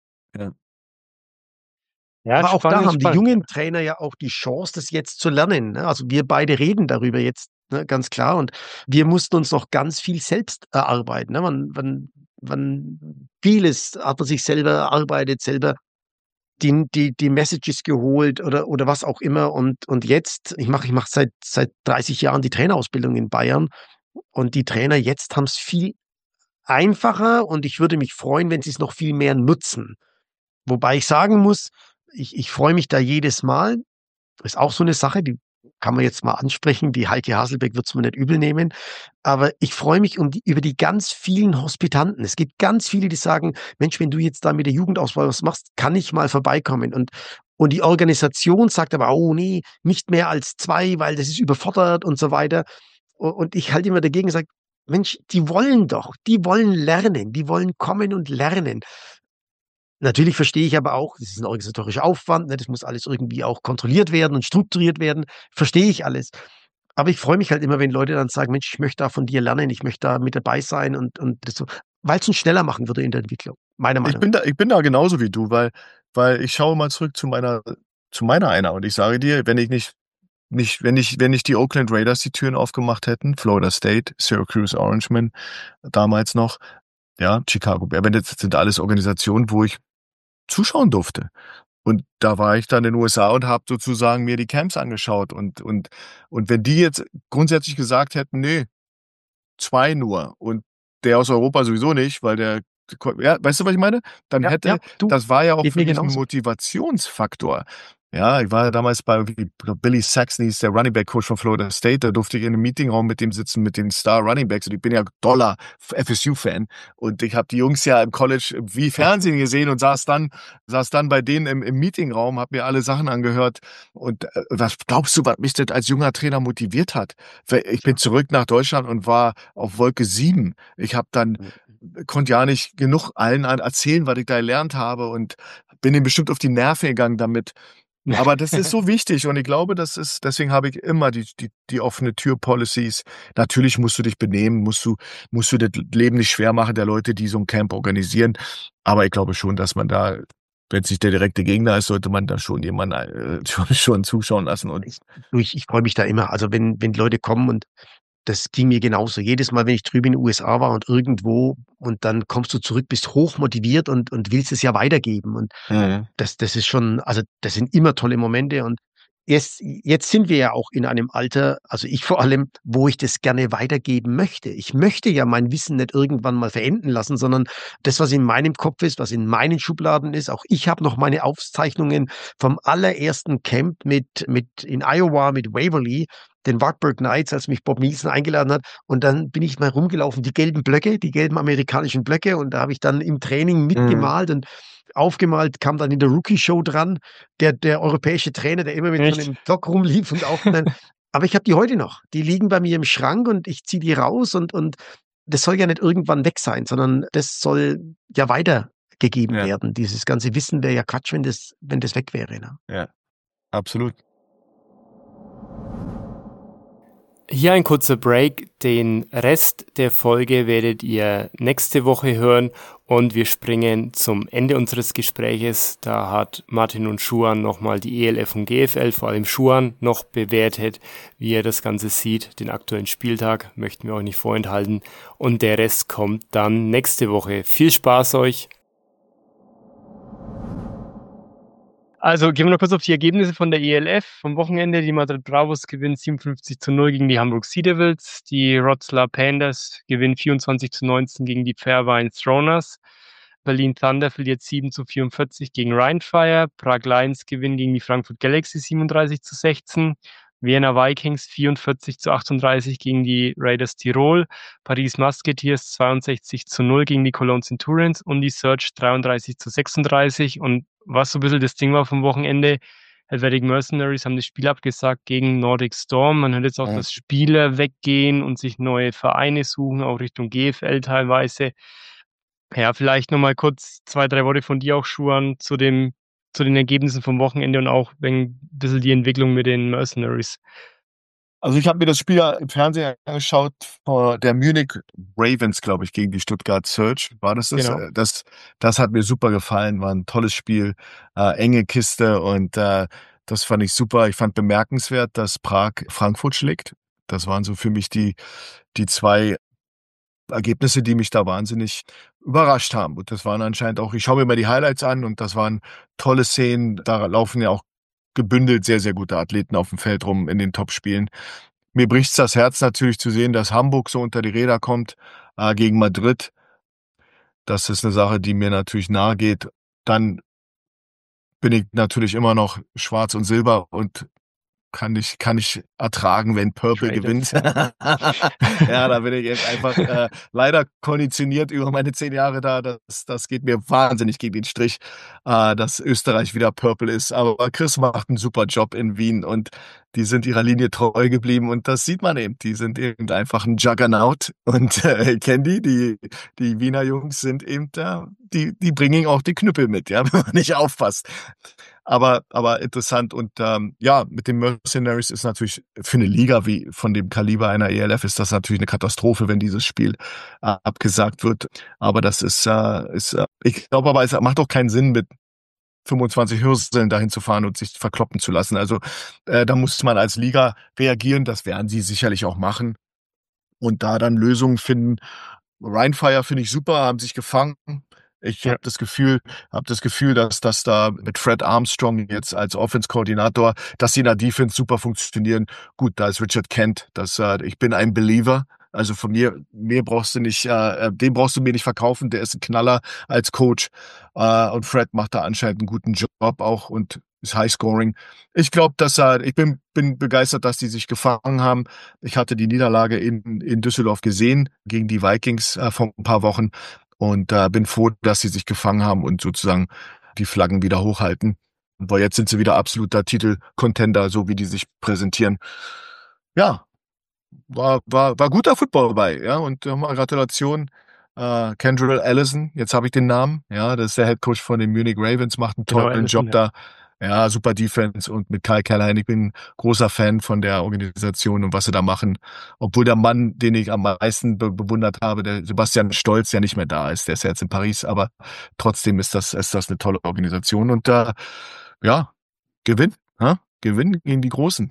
Ja, Aber auch da spannend, haben die spannend. jungen Trainer ja auch die Chance, das jetzt zu lernen. Ne? Also wir beide reden darüber jetzt, ne, ganz klar. Und wir mussten uns noch ganz viel selbst erarbeiten. Ne? Man, man, man, vieles hat man sich selber erarbeitet, selber die, die, die Messages geholt oder, oder was auch immer. Und, und jetzt, ich mache ich mach seit, seit dreißig Jahren die Trainerausbildung in Bayern. Und die Trainer jetzt haben es viel einfacher und ich würde mich freuen, wenn sie es noch viel mehr nutzen. Wobei ich sagen muss, ich, ich freue mich da jedes Mal. Ist auch so eine Sache, die kann man jetzt mal ansprechen. Die Heike Haselbeck wird es mir nicht übel nehmen. Aber ich freue mich um die, über die ganz vielen Hospitanten. Es gibt ganz viele, die sagen, Mensch, wenn du jetzt da mit der Jugendauswahl was machst, kann ich mal vorbeikommen. Und, und die Organisation sagt aber, oh nee, nicht mehr als zwei, weil das ist überfordert und so weiter. U- Und ich halte immer dagegen und sage, Mensch, die wollen doch, die wollen lernen, die wollen kommen und lernen. Natürlich verstehe ich aber auch, das ist ein organisatorischer Aufwand, ne, das muss alles irgendwie auch kontrolliert werden und strukturiert werden, verstehe ich alles. Aber ich freue mich halt immer, wenn Leute dann sagen, Mensch, ich möchte da von dir lernen, ich möchte da mit dabei sein und, und das so, weil es uns schneller machen würde in der Entwicklung, meiner Ich Meinung bin da, ich bin da genauso wie du, weil, weil ich schaue mal zurück zu meiner, zu meiner einer und ich sage dir, wenn ich nicht, nicht, wenn ich, wenn nicht die Oakland Raiders die Türen aufgemacht hätten, Florida State, Syracuse Orangemen, damals noch, ja, Chicago Bears, wenn das sind alles Organisationen, wo ich zuschauen durfte. Und da war ich dann in den U S A und habe sozusagen mir die Camps angeschaut und, und, und wenn die jetzt grundsätzlich gesagt hätten, nee, zwei nur und der aus Europa sowieso nicht, weil der, ja, weißt du, was ich meine? Dann ja, hätte, ja, du, das war ja auch geht für mir mich ein genauso. Motivationsfaktor. Ja, ich war ja damals bei Billy Saxon, hieß der Running Back Coach von Florida State. Da durfte ich in einem Meetingraum mit dem sitzen, mit den Star Running Backs. Und ich bin ja doller F S U-Fan. Und ich habe die Jungs ja im College wie Fernsehen gesehen und saß dann, saß dann bei denen im, im Meetingraum, habe mir alle Sachen angehört. Und äh, was glaubst du, was mich das als junger Trainer motiviert hat? Ich bin zurück nach Deutschland und war auf Wolke sieben. Ich habe dann konnte ja nicht genug allen erzählen, was ich da gelernt habe und bin ihm bestimmt auf die Nerven gegangen damit. Aber das ist so wichtig und ich glaube, das ist, deswegen habe ich immer die, die, die offene Tür-Policies. Natürlich musst du dich benehmen, musst du, musst du das Leben nicht schwer machen der Leute, die so ein Camp organisieren. Aber ich glaube schon, dass man da, wenn es nicht der direkte Gegner ist, sollte man da schon jemanden äh, schon, schon zuschauen lassen. Und Ich, ich, ich freue mich da immer. Also wenn, wenn Leute kommen und das ging mir genauso. Jedes Mal, wenn ich drüben in den U S A war und irgendwo und dann kommst du zurück, bist hochmotiviert und, und willst es ja weitergeben. Und mhm. das, das ist schon, also das sind immer tolle Momente. Und jetzt, jetzt sind wir ja auch in einem Alter, also ich vor allem, wo ich das gerne weitergeben möchte. Ich möchte ja mein Wissen nicht irgendwann mal verenden lassen, sondern das, was in meinem Kopf ist, was in meinen Schubladen ist, auch ich habe noch meine Aufzeichnungen vom allerersten Camp mit, mit in Iowa, mit Waverly, den Wartburg Knights, als mich Bob Nielsen eingeladen hat. Und dann bin ich mal rumgelaufen, die gelben Blöcke, die gelben amerikanischen Blöcke. Und da habe ich dann im Training mitgemalt mhm. und aufgemalt, kam dann in der Rookie-Show dran, der, der europäische Trainer, der immer mit Echt? so einem Block rumlief und auch dann, aber ich habe die heute noch. Die liegen bei mir im Schrank und ich ziehe die raus und, und das soll ja nicht irgendwann weg sein, sondern das soll ja weitergegeben Ja. werden. Dieses ganze Wissen wäre ja Quatsch, wenn das, wenn das weg wäre. Ne? Ja, absolut. Hier ein kurzer Break. Den Rest der Folge werdet ihr nächste Woche hören und wir springen zum Ende unseres Gespräches. Da hat Martin und Schuan nochmal die E L F und G F L, vor allem Schuan, noch bewertet, wie er das Ganze sieht. Den aktuellen Spieltag möchten wir euch nicht vorenthalten und der Rest kommt dann nächste Woche. Viel Spaß euch! Also gehen wir noch kurz auf die Ergebnisse von der E L F vom Wochenende. Die Madrid Bravos gewinnen siebenundfünfzig zu null gegen die Hamburg Sea Devils. Die Wroclaw Panthers gewinnen vierundzwanzig zu neunzehn gegen die Fairvine Throners. Berlin Thunder verliert sieben zu vierundvierzig gegen Rheinfire. Prag Lions gewinnen gegen die Frankfurt Galaxy siebenunddreißig zu sechzehn. Vienna Vikings vierundvierzig zu achtunddreißig gegen die Raiders Tirol. Paris Musketeers zweiundsechzig zu null gegen die Cologne Centurions und die Surge dreiunddreißig zu sechsunddreißig. Und was so ein bisschen das Ding war vom Wochenende, Helvetic Mercenaries haben das Spiel abgesagt gegen Nordic Storm. Man hört jetzt auch, Ja. dass Spieler weggehen und sich neue Vereine suchen, auch Richtung G F L teilweise. Ja, vielleicht nochmal kurz zwei, drei Worte von dir auch, Schuan, zu dem, zu den Ergebnissen vom Wochenende und auch ein bisschen die Entwicklung mit den Mercenaries. Also ich habe mir das Spiel ja im Fernsehen angeschaut, vor der Munich Ravens, glaube ich, gegen die Stuttgart Surge. War das das? Genau. Das, das hat mir super gefallen, war ein tolles Spiel, äh, enge Kiste und äh, das fand ich super. Ich fand bemerkenswert, dass Prag Frankfurt schlägt. Das waren so für mich die, die zwei Ergebnisse, die mich da wahnsinnig überrascht haben. Und das waren anscheinend auch, ich schaue mir mal die Highlights an und das waren tolle Szenen. Da laufen ja auch gebündelt sehr, sehr gute Athleten auf dem Feld rum in den Topspielen. Mir bricht's das Herz natürlich zu sehen, dass Hamburg so unter die Räder kommt äh, gegen Madrid. Das ist eine Sache, die mir natürlich nahe geht. Dann bin ich natürlich immer noch schwarz und silber und kann ich, kann ich ertragen, wenn Purple Traded. gewinnt. Ja, da bin ich jetzt einfach äh, leider konditioniert über meine zehn Jahre da. Das, das geht mir wahnsinnig gegen den Strich, äh, dass Österreich wieder Purple ist. Aber Chris macht einen super Job in Wien und die sind ihrer Linie treu geblieben und das sieht man eben. Die sind eben einfach ein Juggernaut und äh, kennen die, die, die Wiener Jungs sind eben da, die, die bringen auch die Knüppel mit, ja, wenn man nicht aufpasst. Aber, aber interessant und ähm, ja, mit den Mercenaries ist natürlich für eine Liga wie von dem Kaliber einer E L F ist das natürlich eine Katastrophe, wenn dieses Spiel äh, abgesagt wird. Aber das ist, äh, ist äh, ich glaube aber, es macht auch keinen Sinn, mit fünfundzwanzig Hürseln dahin zu fahren und sich verkloppen zu lassen. Also äh, da muss man als Liga reagieren, das werden sie sicherlich auch machen und da dann Lösungen finden. Rheinfire finde ich super, haben sich gefangen. Ich Ja. habe das Gefühl, habe das Gefühl, dass das da mit Fred Armstrong jetzt als Offense-Koordinator, dass sie in der Defense super funktionieren. Gut, da ist Richard Kent. Das, äh, ich bin ein Believer. Also von mir, mir brauchst du nicht, äh, den brauchst du mir nicht verkaufen. Der ist ein Knaller als Coach. Äh, und Fred macht da anscheinend einen guten Job auch. Und ist High Scoring. Ich glaube, dass er, ich bin, bin begeistert, dass die sich gefangen haben. Ich hatte die Niederlage in, in Düsseldorf gesehen gegen die Vikings äh, vor ein paar Wochen und äh, bin froh, dass sie sich gefangen haben und sozusagen die Flaggen wieder hochhalten. Weil jetzt sind sie wieder absoluter Titel-Contender, so wie die sich präsentieren. Ja, war, war, war guter Football dabei, ja, und nochmal Gratulation, äh, Kendrell Allison, jetzt habe ich den Namen, ja, das ist der Headcoach von den Munich Ravens, macht einen Genau, tollen Allison, Job ja. da, ja, super Defense und mit Kyle Callahan, ich bin großer Fan von der Organisation und was sie da machen, obwohl der Mann, den ich am meisten be bewundert habe, der Sebastian Stolz, ja nicht mehr da ist, der ist ja jetzt in Paris, aber trotzdem ist das, ist das eine tolle Organisation und äh, ja, Gewinn, ja, Gewinn gegen die Großen.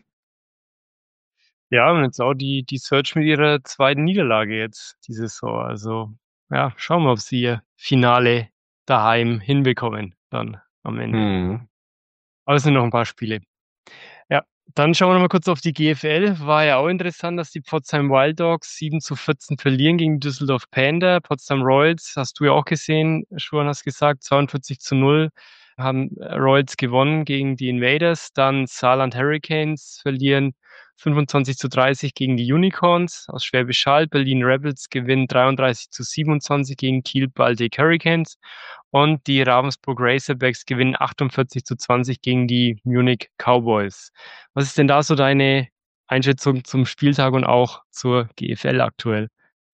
Ja, und jetzt auch die, die Search mit ihrer zweiten Niederlage jetzt diese Saison. Also, ja, schauen wir, ob sie ihr Finale daheim hinbekommen, dann am Ende. Mhm. Aber es sind noch ein paar Spiele. Ja, dann schauen wir noch mal kurz auf die G F L. War ja auch interessant, dass die Pforzheim Wild Dogs sieben zu vierzehn verlieren gegen die Düsseldorf Panther. Potsdam Royals, hast du ja auch gesehen, Schuhan hast gesagt, zweiundvierzig zu null haben Royals gewonnen gegen die Invaders. Dann Saarland Hurricanes verlieren fünfundzwanzig zu dreißig gegen die Unicorns aus Schwäbisch Hall. Berlin Rebels gewinnen dreiunddreißig zu siebenundzwanzig gegen Kiel Baltic Hurricanes. Und die Ravensburg Razorbacks gewinnen achtundvierzig zu zwanzig gegen die Munich Cowboys. Was ist denn da so deine Einschätzung zum Spieltag und auch zur G F L aktuell?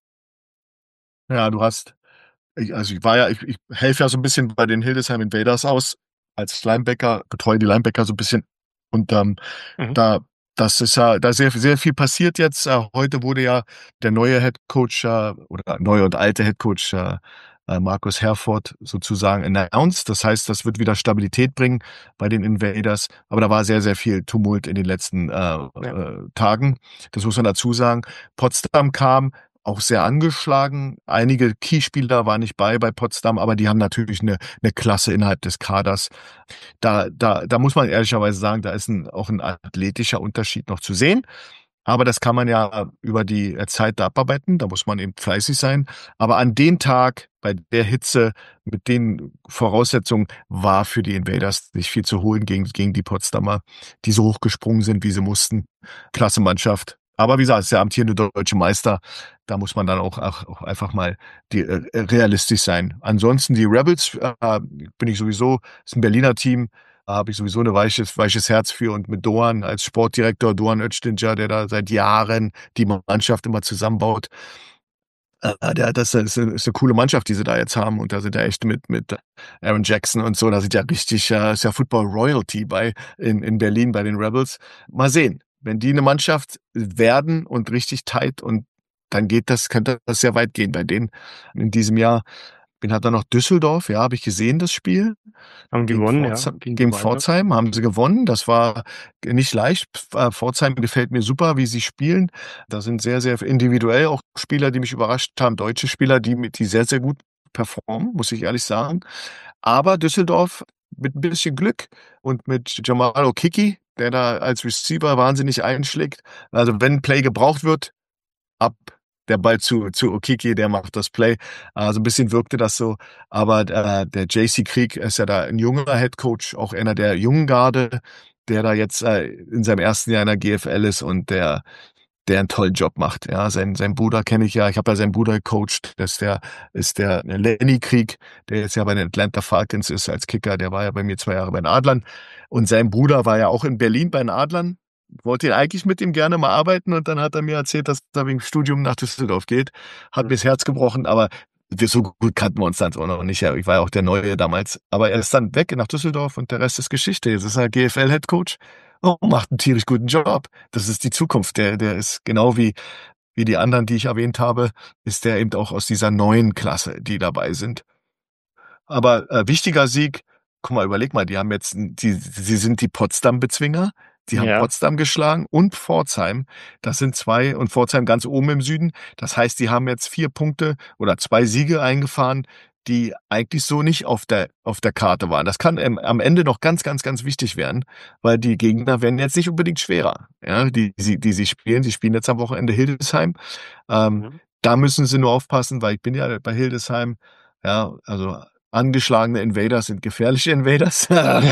Ja, du hast, ich, also ich war ja, ich, ich helfe ja so ein bisschen bei den Hildesheim Invaders aus als Linebacker, betreue die Linebacker so ein bisschen und ähm, Mhm. da, das ist ja, da ist sehr, sehr viel passiert jetzt. Äh, heute wurde ja der neue Head Coach äh, oder neue und alte Head Coach äh, äh, Markus Herford sozusagen announced. Das heißt, das wird wieder Stabilität bringen bei den Invaders. Aber da war sehr, sehr viel Tumult in den letzten äh, Ja. äh, Tagen. Das muss man dazu sagen. Potsdam kam auch sehr angeschlagen. Einige Keyspieler waren nicht bei bei Potsdam, aber die haben natürlich eine, eine Klasse innerhalb des Kaders. Da, da, da muss man ehrlicherweise sagen, da ist ein, auch ein athletischer Unterschied noch zu sehen. Aber das kann man ja über die Zeit da abarbeiten. Da muss man eben fleißig sein. Aber an dem Tag, bei der Hitze, mit den Voraussetzungen, war für die Invaders nicht viel zu holen gegen, gegen die Potsdamer, die so hochgesprungen sind, wie sie mussten. Klasse Mannschaft. Aber wie gesagt, es ist der amtierende deutsche Meister. Da muss man dann auch, auch, auch einfach mal die, äh, realistisch sein. Ansonsten die Rebels, äh, bin ich sowieso, ist ein Berliner Team, da habe ich sowieso ein weiches, weiches Herz für und mit Doan als Sportdirektor, Doan Öztinger, der da seit Jahren die Mannschaft immer zusammenbaut. Äh, der, das ist eine, ist eine coole Mannschaft, die sie da jetzt haben und da sind ja echt mit, mit Aaron Jackson und so, da sind ja richtig, äh, ist ja Football Royalty bei, in, in Berlin bei den Rebels. Mal sehen, wenn die eine Mannschaft werden und richtig tight und dann geht das, könnte das sehr weit gehen bei denen in diesem Jahr. Bin hat dann noch Düsseldorf, ja, habe ich gesehen, das Spiel. Haben Gegen gewonnen, ja. Pforzheim, Gegen die gegen Wild Dogs. Pforzheim haben sie gewonnen. Das war nicht leicht. Äh, Pforzheim gefällt mir super, wie sie spielen. Da sind sehr, sehr individuell auch Spieler, die mich überrascht haben. Deutsche Spieler, die, die sehr, sehr gut performen, muss ich ehrlich sagen. Aber Düsseldorf mit ein bisschen Glück und mit Jamal Okiki, der da als Receiver wahnsinnig einschlägt. Also wenn ein Play gebraucht wird, ab der Ball zu, zu Okiki, der macht das Play. Also ein bisschen wirkte das so. Aber äh, der J C Krieg ist ja da ein junger Headcoach, auch einer der jungen Garde, der da jetzt äh, in seinem ersten Jahr in der G F L ist und der der einen tollen Job macht. Ja, sein, sein Bruder kenne ich ja. Ich habe ja seinen Bruder gecoacht. Das ist der, ist der Lenny Krieg, der jetzt ja bei den Atlanta Falcons ist als Kicker. Der war ja bei mir zwei Jahre bei den Adlern. Und sein Bruder war ja auch in Berlin bei den Adlern. Wollte eigentlich mit ihm gerne mal arbeiten und dann hat er mir erzählt, dass er wegen Studium nach Düsseldorf geht. Hat mir das Herz gebrochen, aber wir so gut kannten wir uns dann auch noch nicht. Ich war ja auch der Neue damals. Aber er ist dann weg nach Düsseldorf und der Rest ist Geschichte. Jetzt ist er G F L-Headcoach und macht einen tierisch guten Job. Das ist die Zukunft. Der, der ist genau wie, wie die anderen, die ich erwähnt habe, ist der eben auch aus dieser neuen Klasse, die dabei sind. Aber äh, wichtiger Sieg, guck mal, überleg mal, die haben jetzt, die, sie sind die Potsdam-Bezwinger. Die haben Ja. Potsdam geschlagen und Pforzheim. Das sind zwei, und Pforzheim ganz oben im Süden. Das heißt, die haben jetzt vier Punkte oder zwei Siege eingefahren, die eigentlich so nicht auf der, auf der Karte waren. Das kann ähm, am Ende noch ganz, ganz, ganz wichtig werden, weil die Gegner werden jetzt nicht unbedingt schwerer, ja, die, die, die sie spielen. Sie spielen jetzt am Wochenende Hildesheim. Ähm, Mhm. Da müssen sie nur aufpassen, weil ich bin ja bei Hildesheim. Ja, also angeschlagene Invaders sind gefährliche Invaders.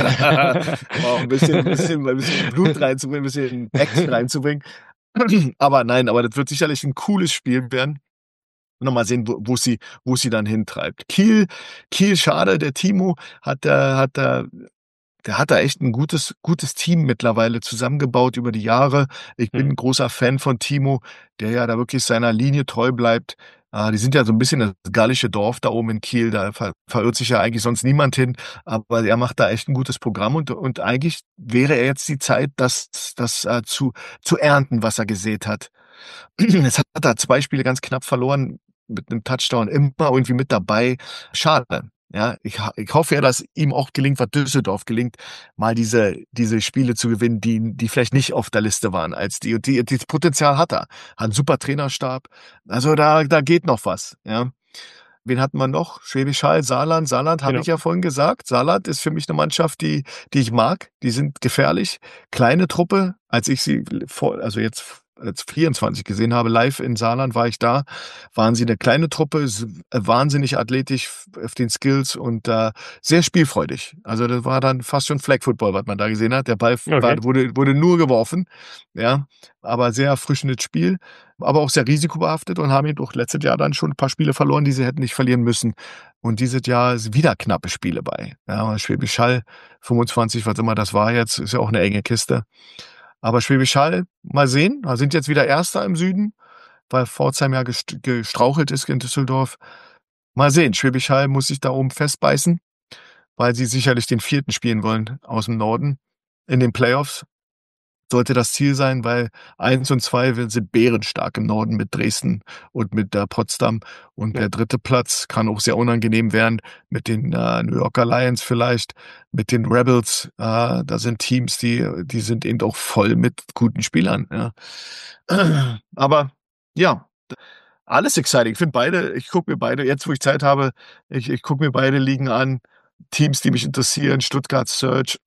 Auch ein bisschen, ein bisschen, ein bisschen Blut reinzubringen, ein bisschen Action reinzubringen. Aber nein, aber das wird sicherlich ein cooles Spiel werden. Und mal sehen, wo, wo sie, wo sie dann hintreibt. Kiel, Kiel, schade, der Timo hat da, hat da, der hat da echt ein gutes, gutes Team mittlerweile zusammengebaut über die Jahre. Ich bin ein großer Fan von Timo, der ja da wirklich seiner Linie treu bleibt. Äh, die sind ja so ein bisschen das gallische Dorf da oben in Kiel, da ver verirrt sich ja eigentlich sonst niemand hin, aber er macht da echt ein gutes Programm und, und eigentlich wäre er jetzt die Zeit, das, das äh, zu, zu ernten, was er gesät hat. Jetzt hat er zwei Spiele ganz knapp verloren, mit einem Touchdown immer irgendwie mit dabei. Schade. Ja, ich, ich hoffe ja, dass ihm auch gelingt, was Düsseldorf gelingt, mal diese, diese Spiele zu gewinnen, die, die vielleicht nicht auf der Liste waren als die. Und die, das Potenzial hat er. Hat einen super Trainerstab. Also da, da geht noch was, ja. Wen hatten wir noch? Schwäbisch Hall, Saarland. Saarland habe Genau. ich ja vorhin gesagt. Saarland ist für mich eine Mannschaft, die, die ich mag. Die sind gefährlich. Kleine Truppe. Als ich sie vor, also jetzt als vierundzwanzig gesehen habe, live in Saarland war ich da, waren sie eine kleine Truppe, wahnsinnig athletisch auf den Skills und äh, sehr spielfreudig. Also das war dann fast schon Flag Football, was man da gesehen hat. Der Ball Okay. war, wurde, wurde nur geworfen, ja, aber sehr erfrischendes Spiel, aber auch sehr risikobehaftet und haben eben auch letztes Jahr dann schon ein paar Spiele verloren, die sie hätten nicht verlieren müssen. Und dieses Jahr ist wieder knappe Spiele bei. Ja, Schwäbisch Hall, fünfundzwanzig, was immer das war jetzt, ist ja auch eine enge Kiste. Aber Schwäbisch Hall, mal sehen, wir sind jetzt wieder Erster im Süden, weil Pforzheim ja gest- gestrauchelt ist in Düsseldorf. Mal sehen, Schwäbisch Hall muss sich da oben festbeißen, weil sie sicherlich den vierten spielen wollen aus dem Norden in den Playoffs. Sollte das Ziel sein, weil eins und zwei sind bärenstark im Norden mit Dresden und mit äh, Potsdam. Und Ja. der dritte Platz kann auch sehr unangenehm werden mit den äh, New Yorker Lions vielleicht, mit den Rebels. Äh, da sind Teams, die, die sind eben auch voll mit guten Spielern. Ja. Aber ja, alles exciting. Ich finde beide, ich gucke mir beide, jetzt wo ich Zeit habe, ich, ich gucke mir beide Ligen an. Teams, die mich interessieren, Stuttgart Search,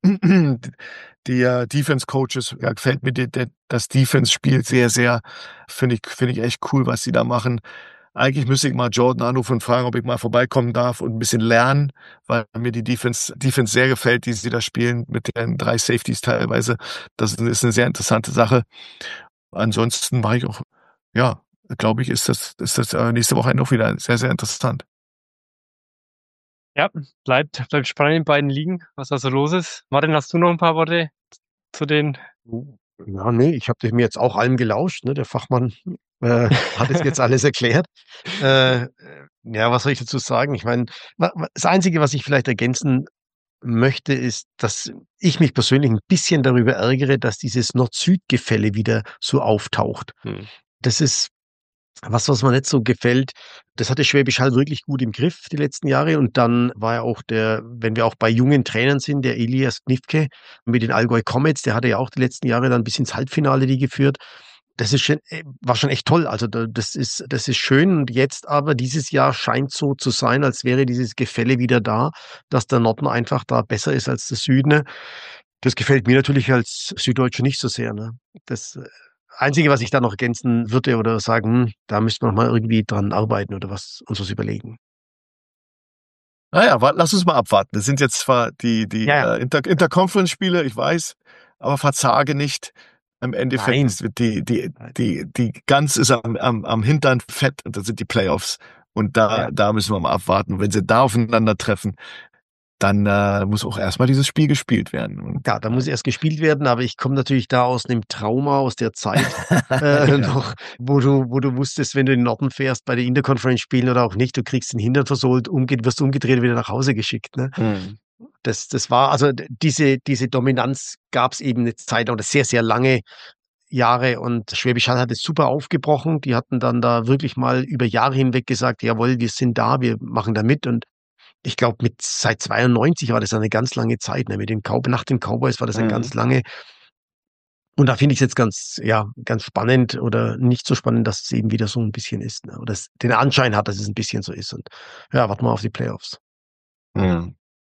die äh, Defense-Coaches, ja, gefällt mir die, die, das Defense-Spiel sehr, sehr, finde ich, finde ich echt cool, was sie da machen. Eigentlich müsste ich mal Jordan anrufen und fragen, ob ich mal vorbeikommen darf und ein bisschen lernen, weil mir die Defense, Defense sehr gefällt, die sie da spielen, mit den drei Safeties teilweise. Das ist eine sehr interessante Sache. Ansonsten mache ich auch, ja, glaube ich, ist das, ist das äh, nächste Woche auch wieder sehr, sehr interessant. Ja, bleibt, bleibt spannend in beiden Ligen, was da so los ist. Martin, hast du noch ein paar Worte zu den? Ja, nee, ich habe mir jetzt auch allem gelauscht. Ne? Der Fachmann äh, hat es jetzt alles erklärt. Äh, ja, was soll ich dazu sagen? Ich meine, das Einzige, was ich vielleicht ergänzen möchte, ist, dass ich mich persönlich ein bisschen darüber ärgere, dass dieses Nord-Süd-Gefälle wieder so auftaucht. Hm. Das ist was, was mir nicht so gefällt. Das hatte Schwäbisch Hall wirklich gut im Griff die letzten Jahre. Und dann war ja auch der, wenn wir auch bei jungen Trainern sind, der Elias Knifke mit den Allgäu Comets, der hatte ja auch die letzten Jahre dann bis ins Halbfinale die geführt. Das ist schon, war schon echt toll. Also das ist, das ist schön. Und jetzt aber dieses Jahr scheint so zu sein, als wäre dieses Gefälle wieder da, dass der Norden einfach da besser ist als der Süden. Das gefällt mir natürlich als Süddeutsche nicht so sehr. Ne? Das Einzige, was ich da noch ergänzen würde oder sagen, hm, da müsste man noch mal irgendwie dran arbeiten oder was uns was überlegen. Naja, wart, lass uns mal abwarten. Das sind jetzt zwar die, die Ja, ja. äh, Inter Interconference-Spiele, ich weiß, aber verzage nicht. Im Endeffekt Nein. ist die, die, die, die Gans ist am, am, am Hintern fett und das sind die Playoffs. Und da, Ja. da müssen wir mal abwarten. Wenn sie da aufeinandertreffen, dann äh, muss auch erstmal dieses Spiel gespielt werden. Und, Ja, da muss erst gespielt werden, aber ich komme natürlich da aus einem Trauma aus der Zeit äh, noch, wo du, wo du wusstest, wenn du in den Norden fährst, bei den Interconference spielen oder auch nicht, du kriegst den Hintern versohlt, umgeht, wirst umgedreht, wieder nach Hause geschickt. Ne? Mhm. Das, das war, also diese, diese Dominanz gab es eben eine Zeit lang, oder sehr, sehr lange Jahre, und Schwäbisch Hall hat es super aufgebrochen. Die hatten dann da wirklich mal über Jahre hinweg gesagt, jawohl, wir sind da, wir machen da mit, und ich glaube, mit seit zweiundneunzig war das eine ganz lange Zeit. Ne? Mit den Cow nach den Cowboys war das eine Mhm. ganz lange. Und da finde ich es jetzt ganz, ja, ganz spannend oder nicht so spannend, dass es eben wieder so ein bisschen ist. Ne? Oder es den Anschein hat, dass es ein bisschen so ist. Und ja, warten wir auf die Playoffs. Mhm.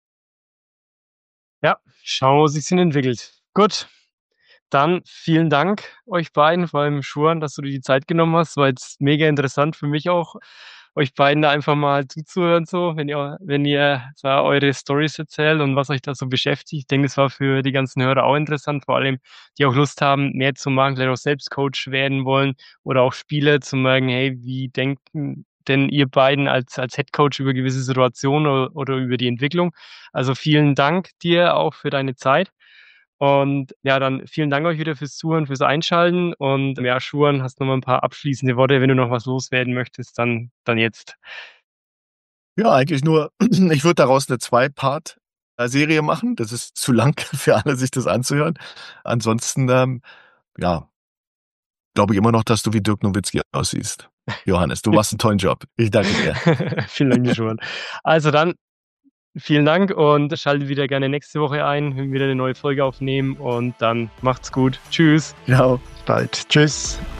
Ja, schauen wir, wo sich entwickelt. Gut, dann vielen Dank euch beiden, vor allem Schuan, dass du dir die Zeit genommen hast. War jetzt mega interessant für mich auch. euch beiden da einfach mal zuzuhören, so, wenn ihr, wenn ihr so eure Stories erzählt und was euch da so beschäftigt. Ich denke, das war für die ganzen Hörer auch interessant, vor allem, die auch Lust haben, mehr zu machen, vielleicht auch selbst Coach werden wollen oder auch Spieler zu merken, hey, wie denken denn ihr beiden als, als Head Coach über gewisse Situationen oder, oder über die Entwicklung? Also vielen Dank dir auch für deine Zeit. Und ja, dann vielen Dank euch wieder fürs Zuhören, fürs Einschalten. Und ja, Schuhan, hast noch mal ein paar abschließende Worte. Wenn du noch was loswerden möchtest, dann, dann jetzt. Ja, eigentlich nur, ich würde daraus eine Zwei-Part-Serie machen. Das ist zu lang für alle, sich das anzuhören. Ansonsten, ähm, ja, glaube ich immer noch, dass du wie Dirk Nowitzki aussiehst. Johannes, du machst einen tollen Job. Ich danke dir. Vielen Dank, Schuhan. Also dann, vielen Dank und schaltet wieder gerne nächste Woche ein, wenn wir wieder eine neue Folge aufnehmen und dann macht's gut. Tschüss. Ja, bald. Tschüss.